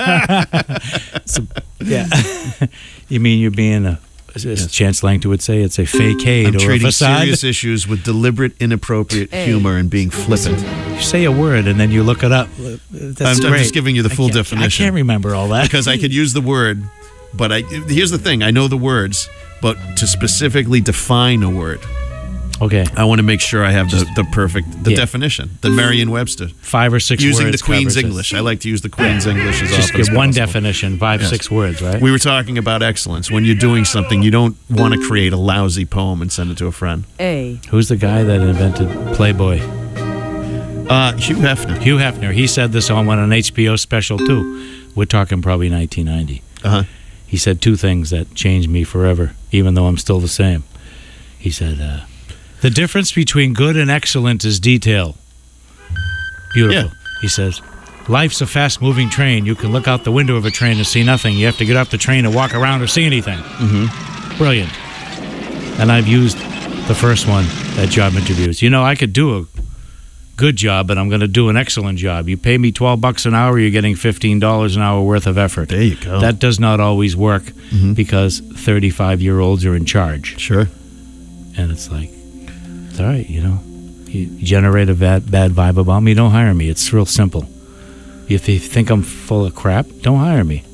S1: is, yeah. You mean you're being as Chance Langton would say, it's a fakeade
S2: I'm
S1: or a
S2: treating
S1: facade.
S2: serious issues with deliberate, inappropriate humor and being flippant.
S1: You say a word and then you look it up. That's
S2: I'm
S1: great.
S2: just giving you the full definition.
S1: I can't remember all that.
S2: Because I could use the word, but here's the thing. I know the words, but to specifically define a word,
S1: okay,
S2: I want to make sure I have the perfect definition, the Merriam-Webster.
S1: 5 or 6
S2: Using
S1: words.
S2: the Queen's
S1: covers it.
S2: English. I like to use the Queen's English as
S1: Just
S2: often as
S1: give one
S2: possible.
S1: definition, 5, 6 words, right?
S2: We were talking about excellence. When you're doing something, you don't want to create a lousy poem and send it to a friend.
S1: Who's the guy that invented Playboy?
S2: Hugh Hefner.
S1: Hugh Hefner. He said this on an HBO special, too. We're talking probably 1990.
S2: Uh-huh.
S1: He said 2 things that changed me forever, even though I'm still the same. He said, the difference between good and excellent is detail. Beautiful.
S2: Yeah.
S1: He says, life's a fast-moving train. You can look out the window of a train and see nothing. You have to get off the train and walk around to see anything. Mm-hmm. Brilliant. And I've used the first one at job interviews. You know, I could do a good job, but I'm going to do an excellent job. You pay me $12 an hour, you're getting $15 an hour worth of effort.
S2: There you go.
S1: That does not always work because 35-year-olds are in charge.
S2: Sure.
S1: And it's like, it's all right, you know. You generate a bad vibe about me, don't hire me. It's real simple. If you think I'm full of crap, don't hire me.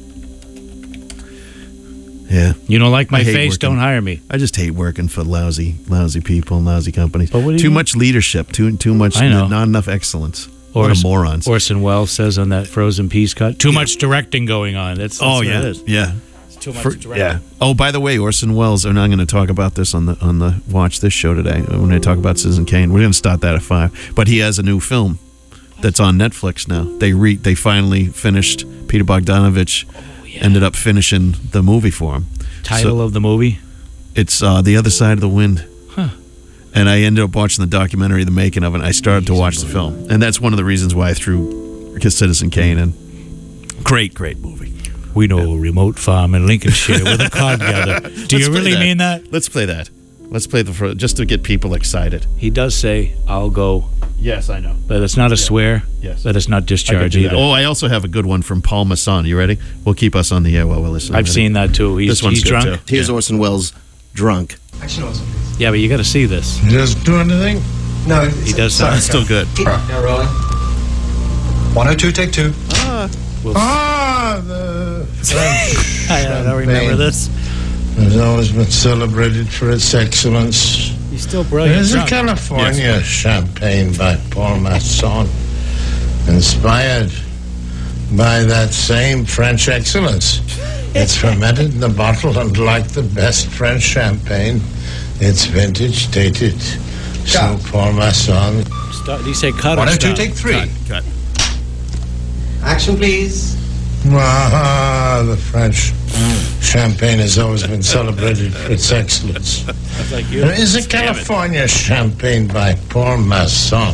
S2: Yeah.
S1: You don't like my
S2: I hate
S1: face,
S2: working.
S1: don't hire me.
S2: I just hate working for lousy people and lousy companies.
S1: But what do you
S2: too
S1: mean?
S2: much leadership, too much,
S1: I know.
S2: not enough excellence.
S1: Or
S2: What a morons.
S1: Orson Welles says on that Frozen Peas cut, too much directing going on. That's what it is.
S2: Yeah.
S1: It's too much directing.
S2: Yeah. Oh, by the way, Orson Welles, and I'm going to talk about this on the Watch This show today when I talk about Citizen Kane. We're going to start that at 5. But he has a new film that's on Netflix now. They finally finished. Peter Bogdanovich ended up finishing the movie for him.
S1: Title of the movie?
S2: It's The Other Side of the Wind.
S1: Huh.
S2: And I ended up watching the documentary, the making of it. And I started to watch the film. And that's one of the reasons why I threw Citizen Kane in. Great movie.
S1: We know a remote farm in Lincolnshire with a cod gather. Do you really mean that?
S2: Let's play that. Let's play just to get people excited.
S1: He does say, I'll go.
S2: Yes, I know.
S1: But it's not a swear.
S2: Yes.
S1: But it's not discharge either.
S2: Oh, I also have a good one from Paul Masson. You ready? We'll keep us on the air while we're listening.
S1: I've seen that too.
S2: This one's
S1: He's
S2: good,
S1: drunk.
S2: too.
S8: Here's Orson Welles drunk.
S1: Yeah, but you got to see this.
S9: You just do anything? No.
S1: He does
S2: It's
S1: sound
S2: still good.
S9: Now rolling. 102, take 2.
S1: We'll
S9: The French
S1: I don't remember this.
S9: has always been celebrated for its excellence.
S1: He's still brilliant.
S9: There's a
S1: drunk.
S9: California champagne by Paul Masson, inspired by that same French excellence. It's fermented in the bottle, and like the best French champagne, it's vintage dated. So Paul Masson.
S1: Did he say cut or
S9: 102,
S1: stop?
S9: take 3.
S2: Cut.
S7: Action, please.
S9: The French champagne has always been celebrated for its excellence.
S1: It's like you.
S9: There is a California champagne by Paul Masson,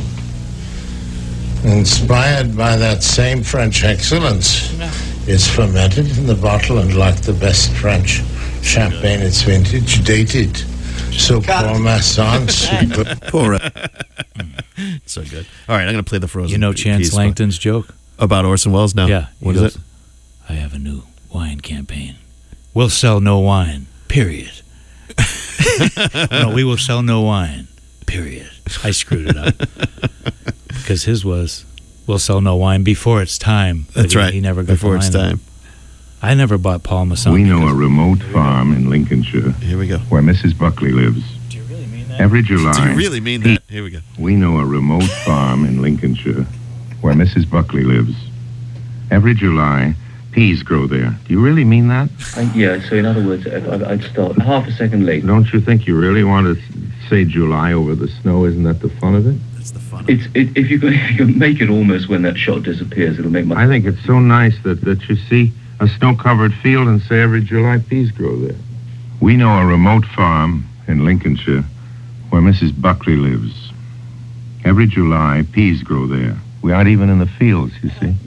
S9: inspired by that same French excellence. It's fermented in the bottle, and like the best French champagne, it's vintage dated. So Paul Masson, super.
S2: Poor. So good. All right, I'm going to play the Frozen.
S1: You know Chance
S2: Peas
S1: Langton's joke?
S2: about Orson Welles now.
S1: Yeah.
S2: What
S1: he
S2: is
S1: goes,
S2: it?
S1: I have a new wine campaign. We'll sell no wine, period. No, we will sell no wine, period. I screwed it up. Because his was, we'll sell no wine before it's time. But
S2: That's right.
S1: He never got
S2: before
S1: the
S2: it's
S1: line
S2: time.
S1: I never bought Paul Masson.
S10: We know a remote farm in Lincolnshire
S2: Here we go.
S10: where Mrs. Buckley lives.
S1: Do you really mean that?
S10: Every July,
S2: Do you really mean that? Here we go.
S10: we know a remote farm in Lincolnshire where Mrs. Buckley lives. Every July, peas grow there. Do you really mean that?
S11: Yeah, so in other words, I'd start half a second late.
S10: Don't you think you really want to say July over the snow? Isn't that the fun of it?
S2: That's the fun.
S11: If you can make it almost when that shot disappears, it'll make my...
S10: I think it's so nice that you see a snow-covered field and say every July peas grow there. We know a remote farm in Lincolnshire where Mrs. Buckley lives. Every July, peas grow there. We aren't even in the fields, you see.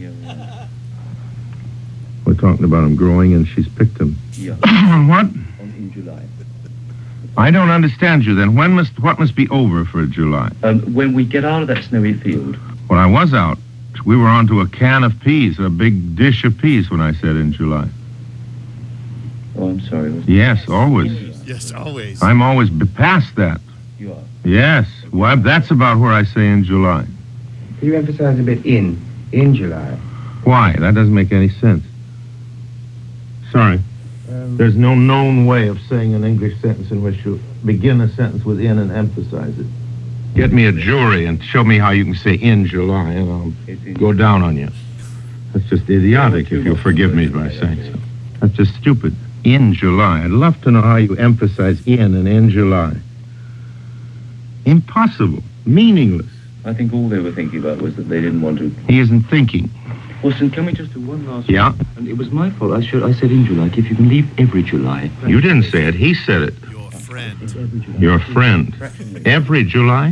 S10: We're talking about them growing, and she's picked them.
S11: Yeah.
S10: What?
S11: In July.
S10: I don't understand you then. What must be over for July?
S11: When we get out of that snowy field.
S10: When I was out, we were onto a can of peas, a big dish of peas when I said in July.
S11: Oh, I'm sorry.
S10: Yes, always.
S2: Yes, always.
S10: I'm always past that.
S11: You are.
S10: Yes. Well, that's about where I say in July.
S12: You emphasize a bit in July.
S10: Why? That doesn't make any sense. Sorry. There's no known way of saying an English sentence in which you begin a sentence with in and emphasize it. Get me a jury and show me how you can say in July, and I'll go down on you. That's just idiotic, if you'll forgive me by saying so. That's just stupid. In July. I'd love to know how you emphasize in and in July. Impossible. Meaningless.
S11: I think all they were thinking about was that they didn't want to...
S10: He isn't thinking.
S11: Wilson, can we just do one last...
S10: Yeah?
S11: And it was my fault. I said in July. If you can leave every July...
S10: You didn't say it. He said it.
S2: Your friend.
S10: Your friend. Every July?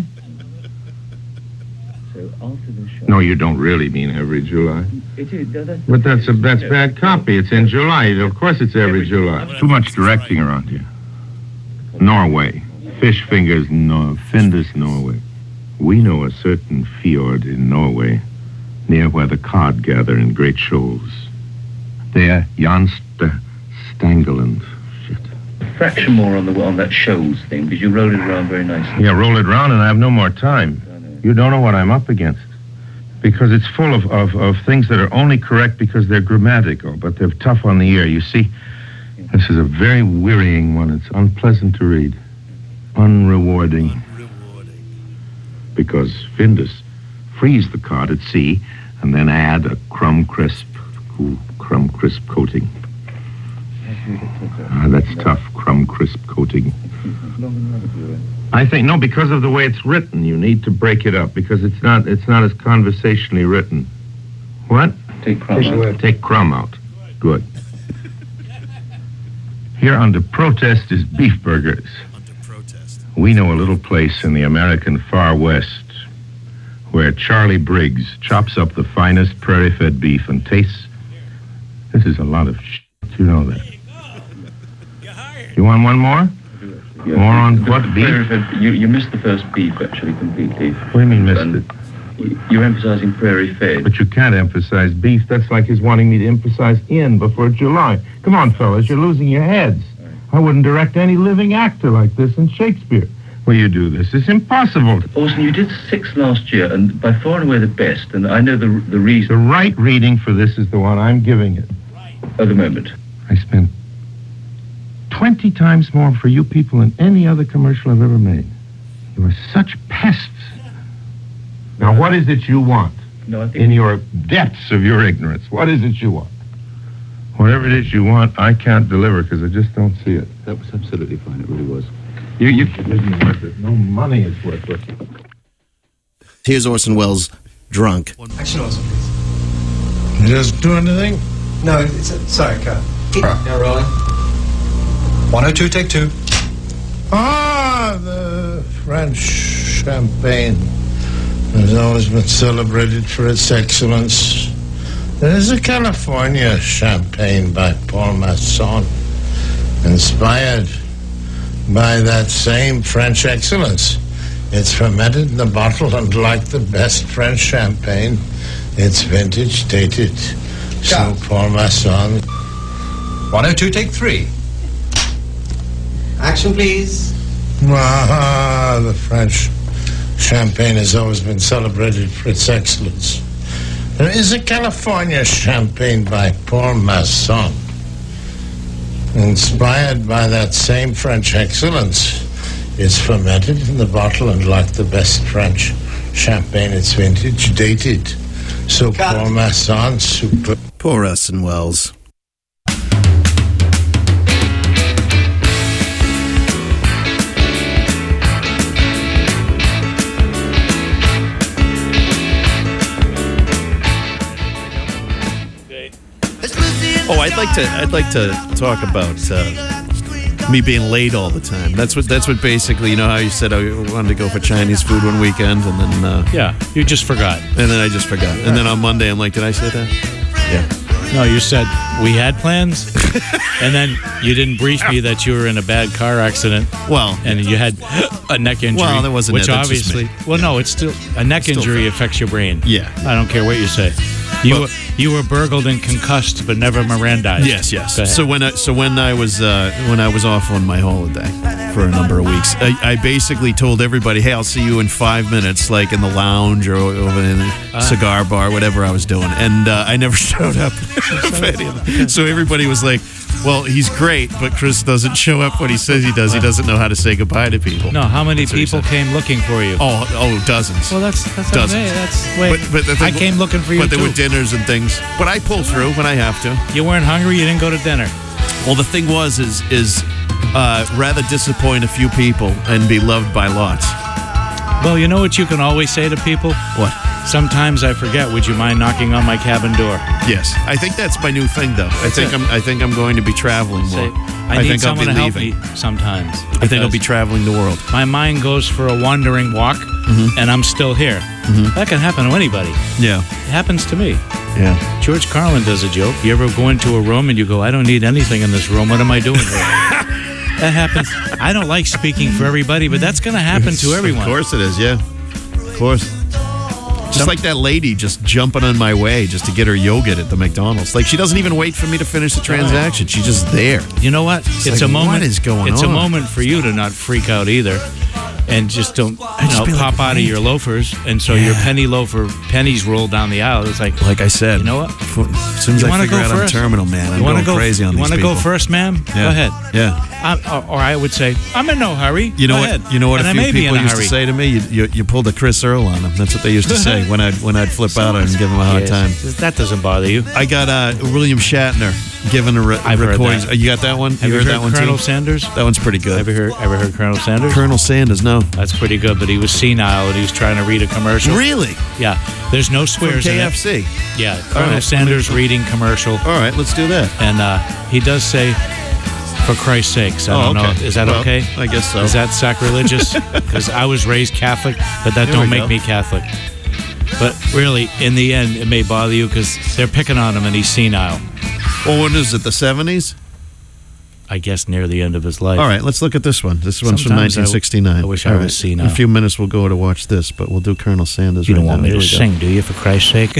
S11: So after the show...
S10: No, you don't really mean every July.
S11: It is.
S10: But that's bad copy. It's in July. Of course it's every July. Too much directing around here. Norway. Fish fingers, Findus, Norway. We know a certain fjord in Norway, near where the cod gather in great shoals. There, Jan Stangeland. Shit.
S11: Fraction more on that shoals thing, because you rolled it around very nicely.
S10: Yeah, roll it around and I have no more time. You don't know what I'm up against. Because it's full of things that are only correct because they're grammatical, but they're tough on the ear. You see, this is a very wearying one. It's unpleasant to read. Unrewarding. Because Findus freeze the cod at sea and then add a crumb crisp coating. That's tough, crumb crisp coating. I think, no, because of the way it's written, you need to break it up because it's not as conversationally written. What?
S11: Take crumb out.
S10: Take crumb out. Good. Here under protest is beef burgers. We know a little place in the American far west where Charlie Briggs chops up the finest prairie-fed beef and tastes... This is a lot of shit. You know that. You want one more?
S11: Yeah.
S10: More on what, beef?
S11: You missed the first beef, actually, completely.
S10: What do you mean missed it?
S11: You're emphasizing prairie-fed.
S10: But you can't emphasize beef. That's like his wanting me to emphasize in before July. Come on, fellas, you're losing your heads. I wouldn't direct any living actor like this in Shakespeare. Will you do this? It's impossible.
S11: Orson, you did 6 last year, and by far and away the best, and I know the reason...
S10: The right reading for this is the one I'm giving it.
S11: At the moment.
S10: I spent 20 times more for you people than any other commercial I've ever made. You are such pests. Now, what is it you want?
S11: No, I think...
S10: In your depths of your ignorance, what is it you want? Whatever it is you want, I can't deliver because I just don't see it.
S11: That was absolutely fine. It really was.
S10: It isn't worth it. No money is worth it.
S8: Here's Orson Welles, drunk.
S13: Action, Orson, please.
S9: You just do anything?
S13: No, sorry, cut. Now rolling. 102, take 2.
S9: Ah, the French champagne has always been celebrated for its excellence. There is a California champagne by Paul Masson, inspired by that same French excellence. It's fermented in the bottle, and like the best French champagne, it's vintage dated. So Paul Masson.
S13: 102, take 3. Action, please.
S9: Ah, the French champagne has always been celebrated for its excellence. There is a California champagne by Paul Masson, inspired by that same French excellence. It's fermented in the bottle, and like the best French champagne, it's vintage dated. So Paul Masson, super.
S8: Poor Orson Welles. Oh, I'd like to talk about me being late all the time. That's what basically, you know how you said I wanted to go for Chinese food one weekend, and then
S1: yeah, you just forgot,
S8: and then I just forgot, and then on Monday I'm like, did I say that? Yeah.
S1: No, you said we had plans, and then you didn't brief me that you were in a bad car accident.
S2: Well,
S1: and you had a neck injury.
S2: Well, that wasn't
S1: which
S2: it. That's just
S1: obviously.
S2: me.
S1: Well, no, it's still a neck injury affects your brain.
S2: Yeah,
S1: I don't care what you say. You were burgled and concussed, but never Mirandized.
S2: Yes. So when I was off on my holiday for a number of weeks, I basically told everybody, "Hey, I'll see you in 5 minutes," like in the lounge or over in the cigar bar, whatever I was doing, and I never showed up. So everybody was like, "Well, he's great, but Chris doesn't show up when he says he does. He doesn't know how to say goodbye to people."
S1: No, how many people came looking for you?
S2: Oh, dozens.
S1: Well, that's
S2: dozens.
S1: Okay. But the thing, I came looking for you.
S2: But there were dinners and things. But I pull through when I have to.
S1: You weren't hungry. You didn't go to dinner.
S2: Well, the thing is rather disappoint a few people and be loved by lots.
S1: Well, you know what you can always say to people?
S2: What?
S1: Sometimes I forget. Would you mind knocking on my cabin door?
S2: Yes, I think that's my new thing, though. I think I'm going to be traveling more.
S1: I need someone to help me sometimes.
S2: I think I'll be traveling the world.
S1: My mind goes for a wandering walk, and I'm still here. That can happen to anybody.
S2: Yeah,
S1: it happens to me.
S2: Yeah.
S1: George Carlin does a joke. You ever go into a room and you go, "I don't need anything in this room. What am I doing here?" That happens. I don't like speaking for everybody, but that's going to happen to everyone.
S2: Of course it is. Yeah. Of course. Just like that lady just jumping on my way just to get her yogurt at the McDonald's. Like, she doesn't even wait for me to finish the transaction. She's just there.
S1: You know what? It's a moment.
S2: What is going on?
S1: It's a moment for you to not freak out either. And just don't pop out of your loafers. And so your pennies roll down the aisle. It's like
S2: I said.
S1: You know what?
S2: As soon as I figure out I'm terminal, man, I'm going crazy on these people.
S1: You want to go first, ma'am?
S2: Yeah.
S1: Go ahead.
S2: Yeah.
S1: Or I would say, I'm in no hurry.
S2: You know
S1: go
S2: what?
S1: ahead.
S2: You know what?
S1: And
S2: a few people used to say to me, you pulled a Chris Earl on them. That's what they used to say when I'd flip out and give them a hard time.
S1: That doesn't bother you.
S2: I got William Shatner giving a recording. You got that one?
S1: Have you heard that one
S2: Colonel
S1: too? Sanders?
S2: That one's pretty good.
S1: Ever heard Colonel Sanders?
S2: Colonel Sanders, no.
S1: That's pretty good, but he was senile and he was trying to read a commercial.
S2: Really?
S1: Yeah. There's no swears
S2: From
S1: in it.
S2: KFC.
S1: Yeah. Colonel Sanders reading commercial.
S2: All right, let's do that.
S1: And he does say, "For Christ's sakes." I don't know. Is that okay?
S2: I guess so.
S1: Is that sacrilegious? Because I was raised Catholic, but that don't make me Catholic. But really, in the end, it may bother you because they're picking on him and he's senile.
S2: Well, when is it? The 70s?
S1: I guess near the end of his life.
S2: All right, let's look at this one. This one's from
S1: Sometimes
S2: 1969.
S1: I wish I was senile.
S2: In a few minutes, we'll go to watch this, but we'll do Colonel Sanders.
S1: You don't
S2: right
S1: want
S2: now.
S1: me to sing, do you, for Christ's sake?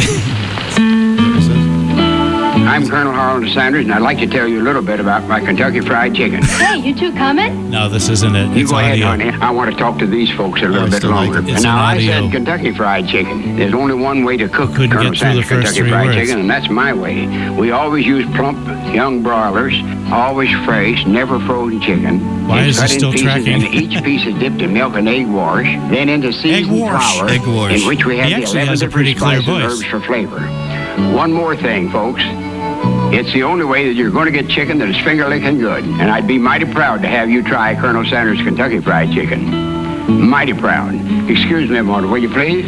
S14: I'm Colonel Harold Sanders, and I'd like to tell you a little bit about my Kentucky Fried Chicken.
S15: Hey, you two coming?
S1: No, this isn't it.
S14: You
S1: It's
S14: go ahead,
S1: audio.
S14: honey. I want to talk to these folks a little bit
S2: still like
S14: longer.
S2: it.
S1: It's
S14: Now,
S1: an
S14: I
S1: audio.
S14: said Kentucky Fried Chicken. There's only one way to cook
S1: Couldn't
S14: Colonel
S1: get through the
S14: Sanders
S1: first
S14: Kentucky
S1: three
S14: Fried
S1: words.
S14: Chicken, and that's my way. We always use plump, young broilers, always fresh, never frozen chicken.
S1: Why
S14: It's
S1: is it
S14: cut in
S1: still
S14: pieces,
S1: tracking?
S14: And each piece is dipped in milk and egg wash, then into seasoned flour,
S2: Egg wash.
S14: in which we have
S1: He
S14: the
S1: actually
S14: 11
S1: has a pretty
S14: different
S1: clear
S14: spices and
S1: voice.
S14: herbs for flavor. One more thing, folks. It's the only way that you're going to get chicken that is finger-licking good. And I'd be mighty proud to have you try Colonel Sanders Kentucky Fried Chicken. Mighty proud. Excuse me a moment, will you please?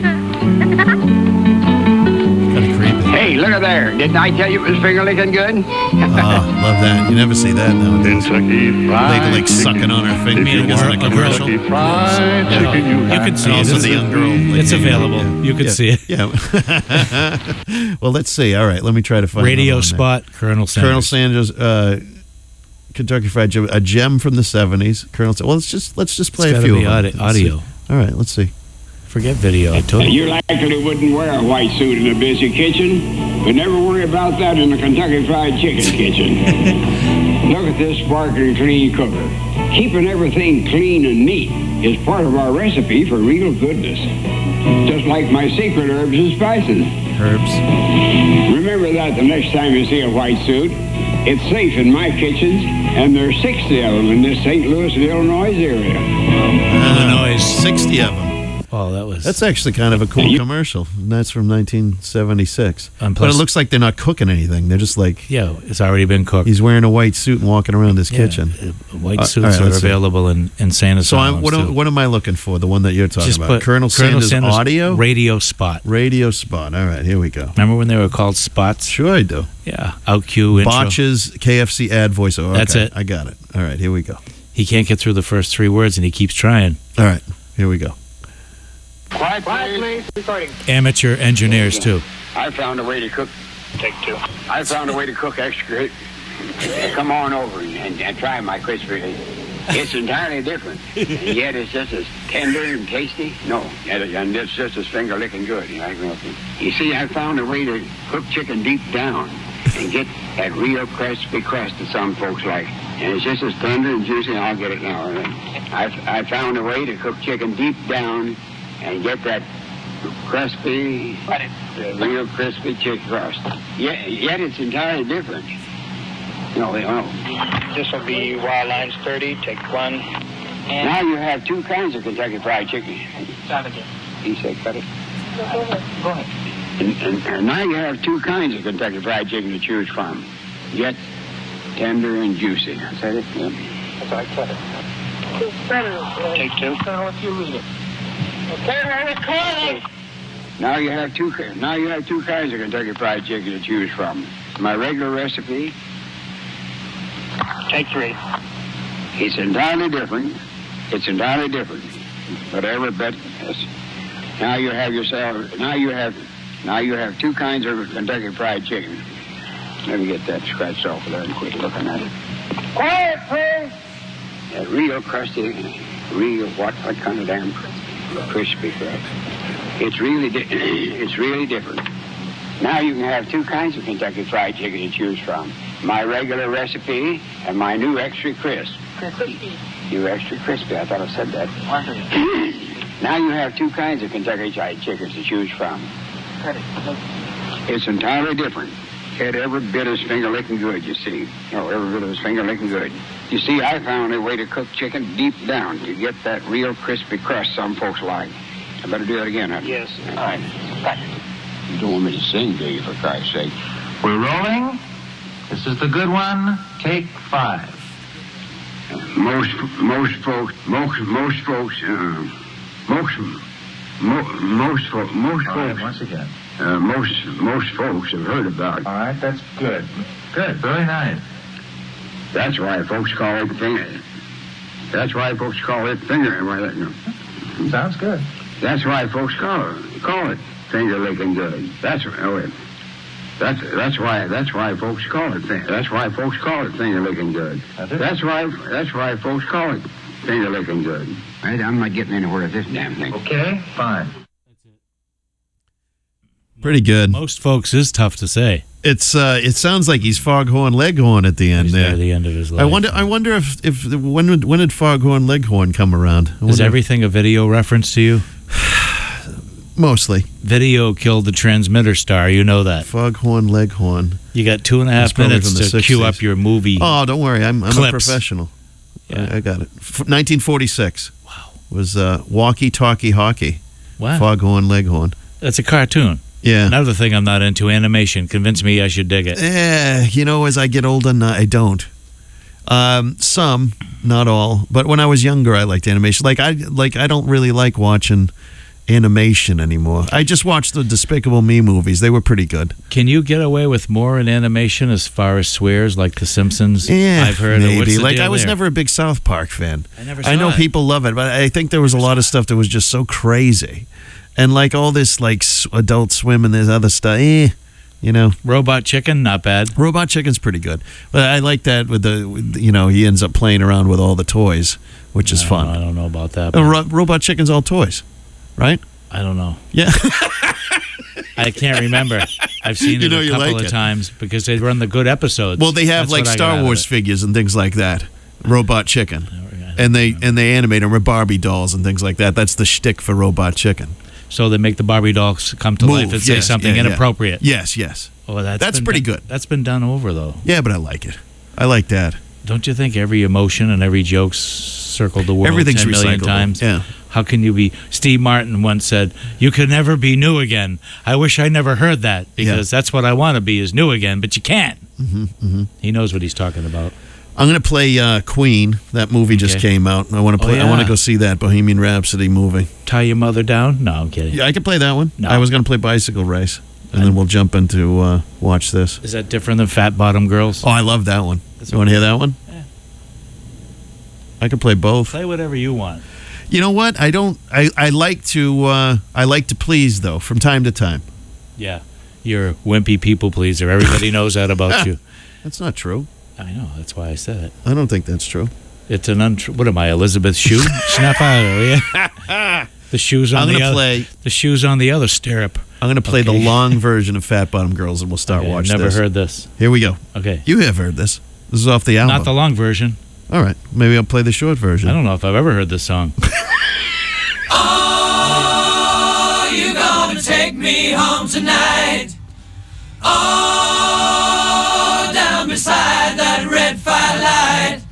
S14: Hey, look at there. Didn't I tell you it was finger-licking good?
S2: Love that. You never see that nowadays. Lady like sucking on her finger in a commercial.
S1: You can see
S2: Also
S1: it.
S2: the young girl.
S1: It's available. You can see it.
S2: Yeah. Well, let's see. All right, let me try to find
S1: Radio
S2: another one
S1: spot, Colonel
S2: there. Colonel
S1: Sanders.
S2: Sanders, Kentucky Fried Chicken, a gem from the 70s. Colonel. Well, let's just play
S1: It's
S2: a
S1: gotta
S2: few.
S1: be
S2: of them. Let's
S1: audio.
S2: see. All right, let's see.
S1: Forget video. I told you.
S14: You likely wouldn't wear a white suit in a busy kitchen, but never worry about that in the Kentucky Fried Chicken kitchen. Look at this sparkling clean cooker. Keeping everything clean and neat is part of our recipe for real goodness. Just like my secret herbs and spices.
S2: Herbs.
S14: Remember that the next time you see a white suit. It's safe in my kitchens, and there's 60 of them in this St. Louis, Illinois area.
S1: Illinois.
S2: 60 of them.
S1: Oh,
S2: That's actually kind of a cool commercial. And that's from 1976.
S1: And
S2: But
S1: plus-
S2: it looks like they're not cooking anything. They're just like...
S1: Yeah, it's already been cooked.
S2: He's wearing a white suit and walking around his kitchen.
S1: White
S2: All
S1: suits
S2: right,
S1: are
S2: let's see.
S1: available in insane
S2: So
S1: asylums.
S2: what am I looking for? The one that you're talking
S1: Just
S2: about?
S1: put
S2: Colonel Sanders audio?
S1: radio spot.
S2: Radio spot. All right, here we go.
S1: Remember when they were called spots?
S2: Sure I do.
S1: Yeah, out cue intro.
S2: Botches, KFC ad voiceover.
S1: That's
S2: Okay,
S1: it.
S2: I got it. All right, here we go.
S1: He can't get through the first three words, and he keeps trying.
S2: All right, here we go.
S14: Quiet, please. Recording.
S1: Amateur engineers too.
S14: I found a way to cook
S15: Take 2.
S14: I found a way to cook extra good. Come on over and try my crispy. It's entirely different. And yet it's just as tender and tasty. No, and it's just as finger-licking good. You see, I found a way to cook chicken deep down and get that real crispy crust that some folks like. And it's just as tender and juicy. I'll get it now. I found a way to cook chicken deep down and get that crispy, real crispy chicken crust. Yet it's entirely different. No.
S15: This will be wild lines 30. Take 1.
S14: Now you have 2 kinds of Kentucky Fried Chicken.
S15: Start again.
S14: He said cut it.
S15: Go ahead.
S14: And now you have 2 kinds of Kentucky Fried Chicken to choose from. Yet tender and juicy. Is that it? Yeah.
S15: That's all right. Cut it. Take 2. If you read it. Okay,
S14: Now you have 2 kinds of Kentucky Fried Chicken to choose from. My regular recipe.
S15: Take 3.
S14: It's entirely different. But every bit. Yes. Now you have 2 kinds of Kentucky Fried Chicken. Let me get that scratched off of there and quit looking at it. Quiet, please. That real crusty, what kind of damn crispy crust. It's really different. Now you can have 2 kinds of Kentucky Fried Chicken to choose from. My regular recipe and my new extra crisp.
S15: Crispy.
S14: New extra crispy. I thought I said that. Now you have 2 kinds of Kentucky Fried Chickens to choose from. It's entirely different. Yet every bit is finger-licking good, you see. Every bit is finger-licking good. You see, I found a way to cook chicken deep down to get that real crispy crust some folks like. I better do that again, huh?
S15: Yes. All right. Cut.
S14: You don't want me to sing, do you, for Christ's sake?
S16: We're rolling. This is the good one. Take 5.
S14: Most folks.
S16: Once again.
S14: Most folks have heard about it.
S16: All right, that's good. Good, very nice.
S14: That's why folks call it finger.
S16: Sounds good.
S14: That's why folks call it finger licking good. That's why folks call it. That's why folks call it finger licking good. That's why folks call it finger licking good. I'm not getting anywhere with this damn thing.
S16: Okay, fine.
S2: Pretty good.
S1: Most folks is tough to say.
S2: It sounds like he's Foghorn Leghorn at the end
S1: He's
S2: there.
S1: At the end of his life.
S2: I wonder if when did Foghorn Leghorn come around?
S1: Is everything a video reference to you?
S2: Mostly.
S1: Video killed the transmitter star. You know that.
S2: Foghorn Leghorn.
S1: You got 2.5 minutes to queue up your movie.
S2: Oh, don't worry. I'm a professional.
S1: Yeah.
S2: I got it. 1946. Wow. Was Walkie-Talkie Hockey.
S1: Wow.
S2: Foghorn Leghorn.
S1: That's a cartoon.
S2: Yeah.
S1: Another thing I'm not into, animation. Convince me I should dig it.
S2: As I get older, I don't. Some, not all. But when I was younger, I liked animation. I don't really like watching animation anymore. I just watched the Despicable Me movies. They were pretty good.
S1: Can you get away with more in animation as far as swears, like The Simpsons?
S2: Yeah,
S1: I've heard.
S2: maybe. I was never a big South Park fan.
S1: I
S2: know people love it, but I think there was a lot of stuff that was just so crazy. And all this Adult Swim and this other stuff,
S1: Robot Chicken, not bad.
S2: Robot Chicken's pretty good. But I like that with he ends up playing around with all the toys, which is fun.
S1: I don't know about that.
S2: Robot Chicken's all toys, right?
S1: I don't know.
S2: Yeah.
S1: I can't remember. I've seen it a couple of times because they run the good episodes.
S2: Well, they have Star Wars figures and things like that. Robot Chicken. And they animate them with Barbie dolls and things like that. That's the shtick for Robot Chicken.
S1: So they make the Barbie dolls come to life and say something inappropriate.
S2: Yes.
S1: Oh,
S2: that's pretty good.
S1: That's been done over, though.
S2: Yeah, but I like it. I like that.
S1: Don't you think every emotion and every joke circled the world 10 million times?
S2: Yeah.
S1: How can you be... Steve Martin once said, "You can never be new again." I wish I never heard that because that's what I want to be is new again, but you can't. He knows what he's talking about.
S2: I'm going to play Queen. That movie just came out. I want to play. I want to go see that Bohemian Rhapsody movie.
S1: Tie Your Mother Down? No, I'm kidding.
S2: Yeah, I could play that one.
S1: No.
S2: I was going to play Bicycle Race, and then we'll jump into watch this.
S1: Is that different than Fat Bottom Girls?
S2: Oh, I love that one. You want to hear that one?
S1: Yeah.
S2: I could play both.
S1: Play whatever you want.
S2: You know what? I like to please though from time to time.
S1: Yeah. You're a wimpy people pleaser. Everybody knows that about you.
S2: That's not true.
S1: I know. That's why I said it.
S2: I don't think that's true.
S1: It's an untrue. What am I, Elizabeth Shue? Snap out of it, yeah. The shoes on the other. The shoes on the other stirrup.
S2: I'm going to play the long version of Fat Bottom Girls, and we'll start watching
S1: I've never
S2: this.
S1: heard this.
S2: Here we go.
S1: Okay.
S2: You have heard this. This is off the album.
S1: Not the long version.
S2: All right. Maybe I'll play the short version.
S1: I don't know if I've ever heard this song.
S4: Oh, you gonna take me home tonight? Oh, down beside that red firelight.